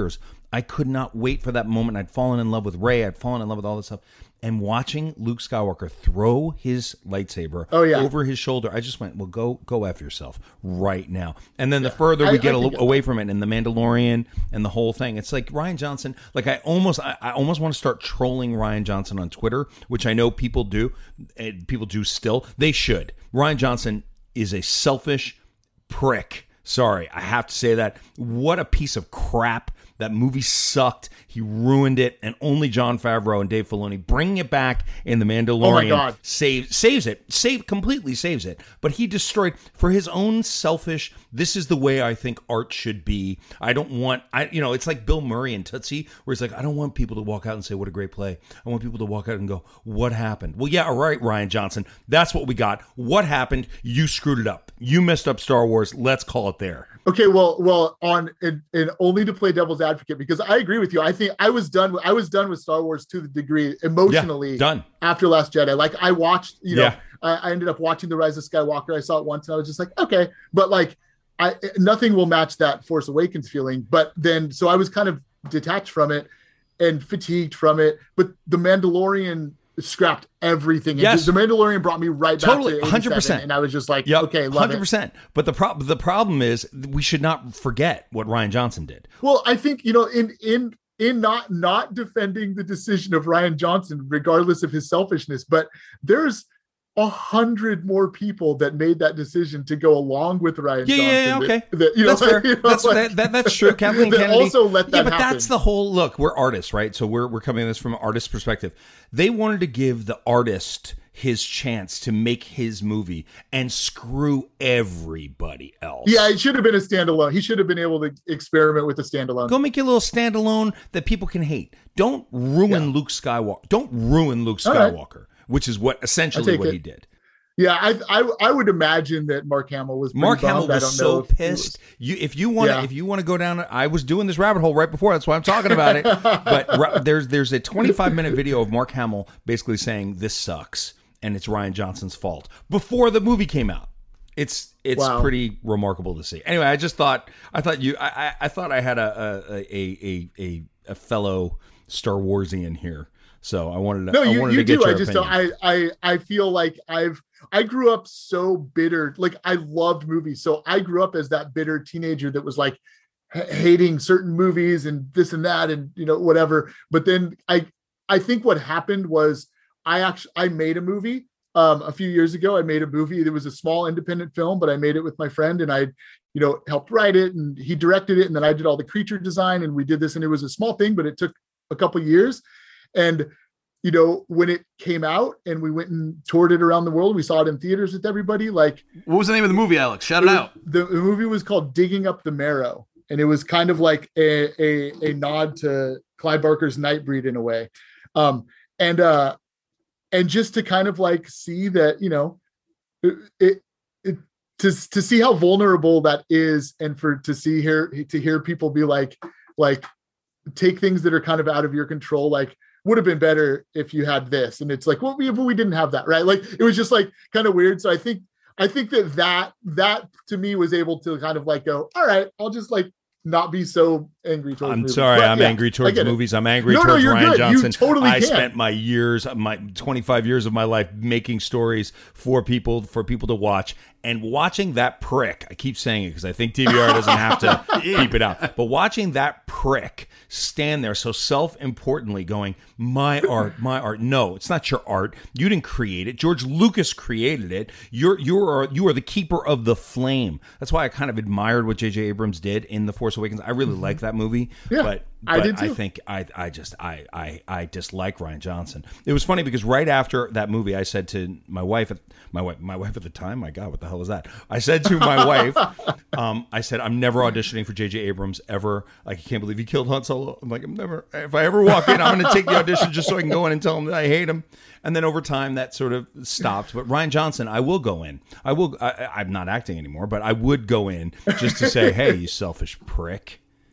I could not wait for that moment. I'd fallen in love with Rey. I'd fallen in love with all this stuff. And watching Luke Skywalker throw his lightsaber oh, yeah. over his shoulder, I just went, well, go go F yourself right now. And then yeah. the further I, we get I a, away from it and the Mandalorian and the whole thing, it's like Rian Johnson, like I almost I, I almost want to start trolling Rian Johnson on Twitter, which I know people do. And people do still. They should. Rian Johnson is a selfish prick. Sorry, I have to say that. What a piece of crap. That movie sucked. He ruined it, and only Jon Favreau and Dave Filoni bringing it back in The Mandalorian oh my God. saves saves it, save completely saves it. But he destroyed for his own selfish. This is the way I think art should be. I don't want I you know it's like Bill Murray and Tootsie, where he's like, I don't want people to walk out and say what a great play. I want people to walk out and go, what happened? Well, yeah, all right, Rian Johnson, that's what we got. What happened? You screwed it up. You messed up Star Wars. Let's call it there. Okay, well, well, on and, and only to play devil's advocate, because I agree with you. I think I was done. With, I was done with Star Wars to the degree emotionally yeah, done after Last Jedi. Like I watched, you know, yeah. I, I ended up watching The Rise of Skywalker. I saw it once, and I was just like, okay, but like, I nothing will match that Force Awakens feeling. But then, so I was kind of detached from it and fatigued from it. But The Mandalorian scrapped everything. Yes. The Mandalorian brought me right back totally, to one hundred percent. And I was just like, yep, okay, love one hundred percent. It. But the, pro- the problem is we should not forget what Rian Johnson did. Well, I think, you know, in in in not not defending the decision of Rian Johnson, regardless of his selfishness, but there's a hundred more people that made that decision to go along with Rian yeah, Johnson. Yeah, yeah, okay. That, that, you that's know, fair. You know, that's, like, that, that, that's true. Kathleen Kennedy also let that Yeah, but happen. that's the whole, look, we're artists, right? So we're, we're coming at this from an artist's perspective. They wanted to give the artist his chance to make his movie and screw everybody else. Yeah, it should have been a standalone. He should have been able to experiment with a standalone. Go make your little standalone that people can hate. Don't ruin yeah. Luke Skywalker. Don't ruin Luke Skywalker, right. which is what essentially what it. he did. Yeah, I, I I would imagine that Mark Hamill was pretty Mark bummed. Hamill was so pissed. Was. You, if you want, yeah. if you want to go down, I was doing this rabbit hole right before. That's why I'm talking about it. But there's there's a twenty-five minute video of Mark Hamill basically saying this sucks and it's Rian Johnson's fault before the movie came out. It's it's wow. pretty remarkable to see. Anyway, I just thought I thought you I I, I thought I had a a, a a a fellow Star Warsian here. So I wanted to. No, you, I wanted you to get do. your I just opinion. don't. I, I I feel like I've I grew up so bitter. Like I loved movies, so I grew up as that bitter teenager that was like h- hating certain movies and this and that and you know whatever. But then I I think what happened was I actually I made a movie um, a few years ago. I made a movie. It was a small independent film, but I made it with my friend and I you know helped write it and he directed it and then I did all the creature design and we did this and it was a small thing, but it took a couple years. And, you know, when it came out and we went and toured it around the world, we saw it in theaters with everybody. Like, what was the name of the movie, Alex? Shout it, it out. The, the movie was called Digging Up the Marrow. And it was kind of like a, a, a nod to Clive Barker's Nightbreed in a way. Um, and, uh, and just to kind of like see that, you know, it, it, it to, to see how vulnerable that is. And for, to see here, to hear people be like, like take things that are kind of out of your control, like, would have been better if you had this. And it's like, well, we, we didn't have that. Right. Like, it was just like kind of weird. So I think, I think that that, that to me was able to kind of like go, all right, I'll just like not be so angry towards I'm movies. sorry, but, I'm yeah, angry towards movies. I'm angry no, towards no, Rian good. Johnson. You totally I can. spent my years, my twenty-five years of my life making stories for people, for people to watch. And watching that prick, I keep saying it because I think T V R doesn't have to keep it out. But watching that prick stand there so self-importantly going, my art, my art. No, it's not your art. You didn't create it. George Lucas created it. You're you are you are the keeper of the flame. That's why I kind of admired what J J Abrams did in The Force Awakens. I really mm-hmm. like that movie. Yeah, but, but I did too. I think I I just I I I dislike Rian Johnson. It was funny because right after that movie, I said to my wife, my wife, my wife at the time, my God, what the hell was that? I said to my wife, um, I said, I'm never auditioning for J J Abrams ever. Like, I can't believe he killed Han Solo. I'm like, I'm never, if I ever walk in, I'm going to take the audition just so I can go in and tell him that I hate him. And then over time, that sort of stopped. But Rian Johnson, I will go in. I will, I, I'm not acting anymore, but I would go in just to say, hey, you selfish prick.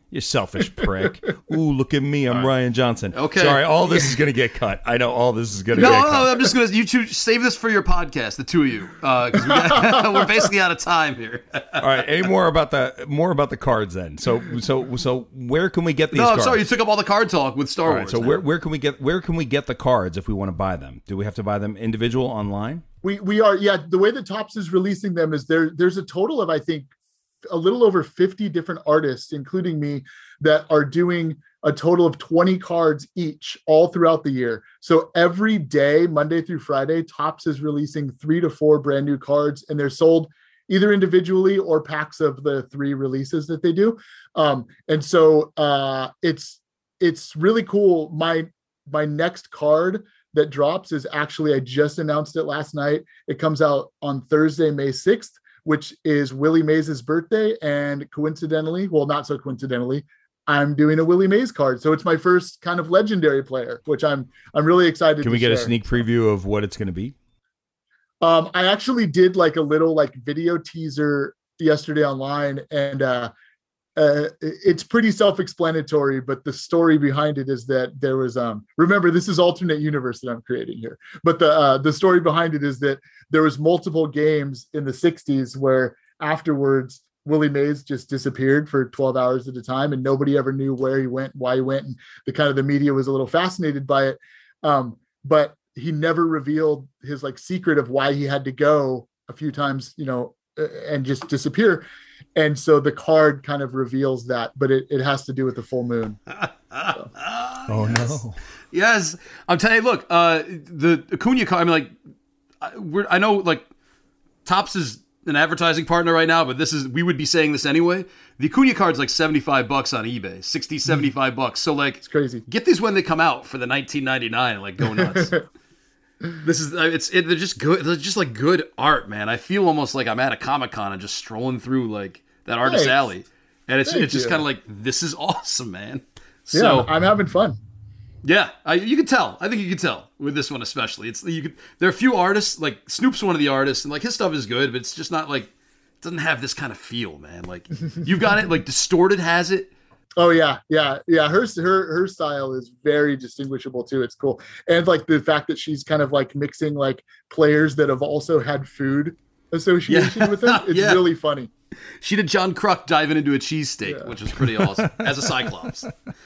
You selfish prick. Ooh, look at me. I'm Ryan Johnson. Okay. Sorry, all this is going to get cut. I know all this is going to No, get no, cut. I'm just gonna you two save this for your podcast, the two of you, because we got, we're basically out of time here. All right, any more about the more about the cards then? So, so, so, where can we get these? No, I'm cards? sorry, you took up all the card talk with Star All right, Wars. so now. where where can we get where can we get the cards if we want to buy them? Do we have to buy them individual online? We we are yeah. The way that Topps is releasing them is there. There's a total of I think a little over fifty different artists, including me, that are doing a total of twenty cards each all throughout the year. So every day, Monday through Friday, Topps is releasing three to four brand new cards, and they're sold either individually or packs of the three releases that they do. Um, and so uh, it's it's really cool. My my next card that drops is actually, I just announced it last night. It comes out on Thursday, May sixth, which is Willie Mays' birthday. And coincidentally, well, not so coincidentally, I'm doing a Willie Mays card. So it's my first kind of legendary player, which I'm I'm really excited to Can we get share. a sneak preview of what it's going to be? Um, I actually did like a little like video teaser yesterday online, and uh, uh, it's pretty self-explanatory, but the story behind it is that there was, um, remember, this is alternate universe that I'm creating here, but the uh, the story behind it is that there was multiple games in the sixties where afterwards Willie Mays just disappeared for twelve hours at a time, and nobody ever knew where he went, why he went, and the kind of the media was a little fascinated by it. Um, but he never revealed his like secret of why he had to go a few times, you know, and just disappear. And so the card kind of reveals that, but it, it has to do with the full moon. So. Oh no. Yes. I'm telling you, look, uh, the Acuna card, I mean, like, I, we're, I know, like, Topps is an advertising partner right now, but this is, we would be saying this anyway. The Acuna card's like seventy-five bucks on eBay, sixty, seventy-five bucks. So, like, it's crazy. Get these when they come out for the nineteen ninety-nine and, like, go nuts. This is, it's, it, they're just good. They're just, like, good art, man. I feel almost like I'm at a Comic-Con and just strolling through, like, that artist Thanks. alley. And it's, Thank it's just you. kind of like, this is awesome, man. Yeah, So, I'm having fun. yeah, I, you can tell. I think you can tell with this one especially. It's you could. There are a few artists, like Snoop's one of the artists, and like his stuff is good, but it's just not like it doesn't have this kind of feel, man. Like you've got it. Like Distorted has it. Oh yeah, yeah, yeah. Her her her style is very distinguishable too. It's cool, and like the fact that she's kind of like mixing like players that have also had food association Yeah. with them. It's Yeah. really funny. She did John Kruk diving into a cheesesteak, Yeah. which was pretty awesome as a Cyclops.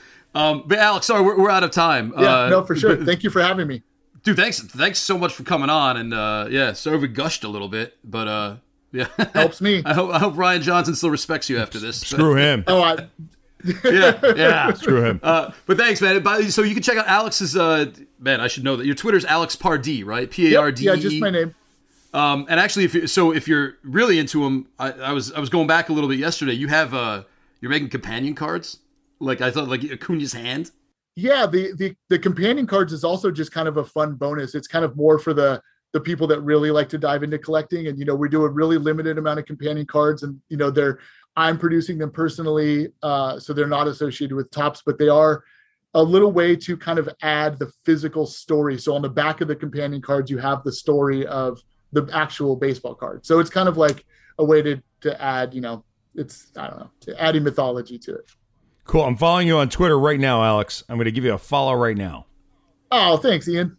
Um, but Alex, sorry, we're, we're out of time. Yeah, uh, no, for sure. but- Thank you for having me. dude. Thanks, thanks so much for coming on. And uh, yeah, sorry we gushed a little bit, but uh, yeah, Helps me. I hope I hope Ryan Johnson still respects you after this. Screw him. Oh, I, yeah, yeah. Screw him. Uh, but thanks, man. But- So you can check out Alex's. Uh, man, I should know that your Twitter's Alex Pardee, right? P A R D E. yeah, just my name. Um, and actually, if you, so, if you're really into him, I, I was I was going back a little bit yesterday. You have uh, you're making companion cards. Like I thought, like Acuna's hand. Yeah, the the the companion cards is also just kind of a fun bonus. It's kind of more for the the people that really like to dive into collecting. And you know, we do a really limited amount of companion cards, and you know, they're I'm producing them personally, uh, so they're not associated with Topps, but they are a little way to kind of add the physical story. So on the back of the companion cards, you have the story of the actual baseball card. So it's kind of like a way to to add, you know, it's I don't know, adding mythology to it. Cool. I'm following you on Twitter right now, Alex. I'm going to give you a follow right now. Oh, thanks, Ian.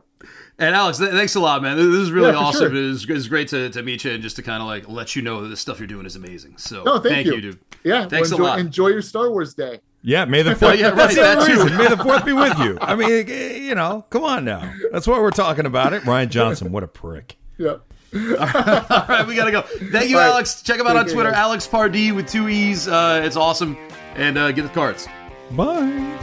And Alex, th- thanks a lot, man. This is really Yeah, for awesome. sure. It was, it was great to, to meet you and just to kind of like let you know that the stuff you're doing is amazing. So No, thank, you. dude. Yeah, Thanks well, a enjoy, lot. enjoy your Star Wars day. Yeah, may the Oh, fourth. yeah, right, That's the that other too. reason. May the fourth be with you. I mean, you know, come on now. That's why we're talking about it. Ryan Johnson, what a prick. Yeah. All right, we gotta go. Thank you, All right. Alex. Check him out on Take care, Twitter, guys. Alex Pardee with two E's. Uh, it's awesome. And uh, get the cards. Bye.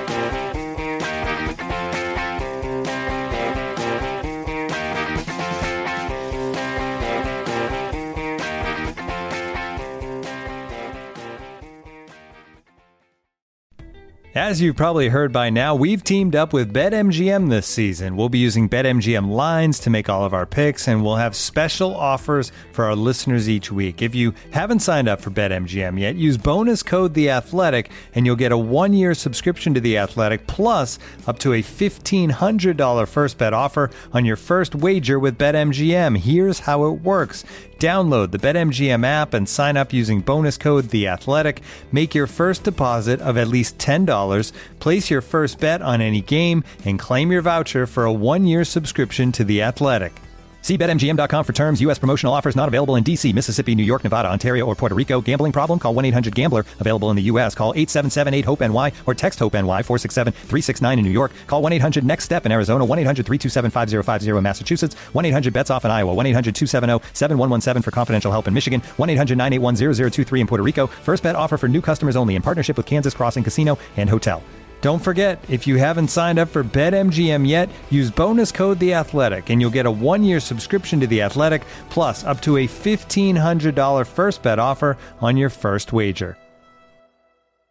As you've probably heard by now, we've teamed up with BetMGM this season. We'll be using BetMGM lines to make all of our picks, and we'll have special offers for our listeners each week. If you haven't signed up for BetMGM yet, use bonus code The Athletic, and you'll get a one-year subscription to The Athletic, plus up to a fifteen hundred dollars first bet offer on your first wager with BetMGM. Here's how it works. Download the BetMGM app and sign up using bonus code The Athletic. Make your first deposit of at least ten dollars, place your first bet on any game, and claim your voucher for a one-year subscription to The Athletic. See Bet M G M dot com for terms. U S promotional offers not available in D C, Mississippi, New York, Nevada, Ontario, or Puerto Rico. Gambling problem? Call one eight hundred gambler. Available in the U S. Call eight seven seven eight hope N Y or text HOPE-NY four six seven three six nine in New York. Call one eight hundred next step in Arizona. one eight hundred three two seven five zero five zero in Massachusetts. one eight hundred bets off in Iowa. one eight hundred two seven zero seven one one seven for confidential help in Michigan. one eight hundred nine eight one zero zero two three in Puerto Rico. First bet offer for new customers only in partnership with Kansas Crossing Casino and Hotel. Don't forget, if you haven't signed up for BetMGM yet, use bonus code The Athletic, and you'll get a one-year subscription to The Athletic, plus up to a fifteen hundred dollars first bet offer on your first wager.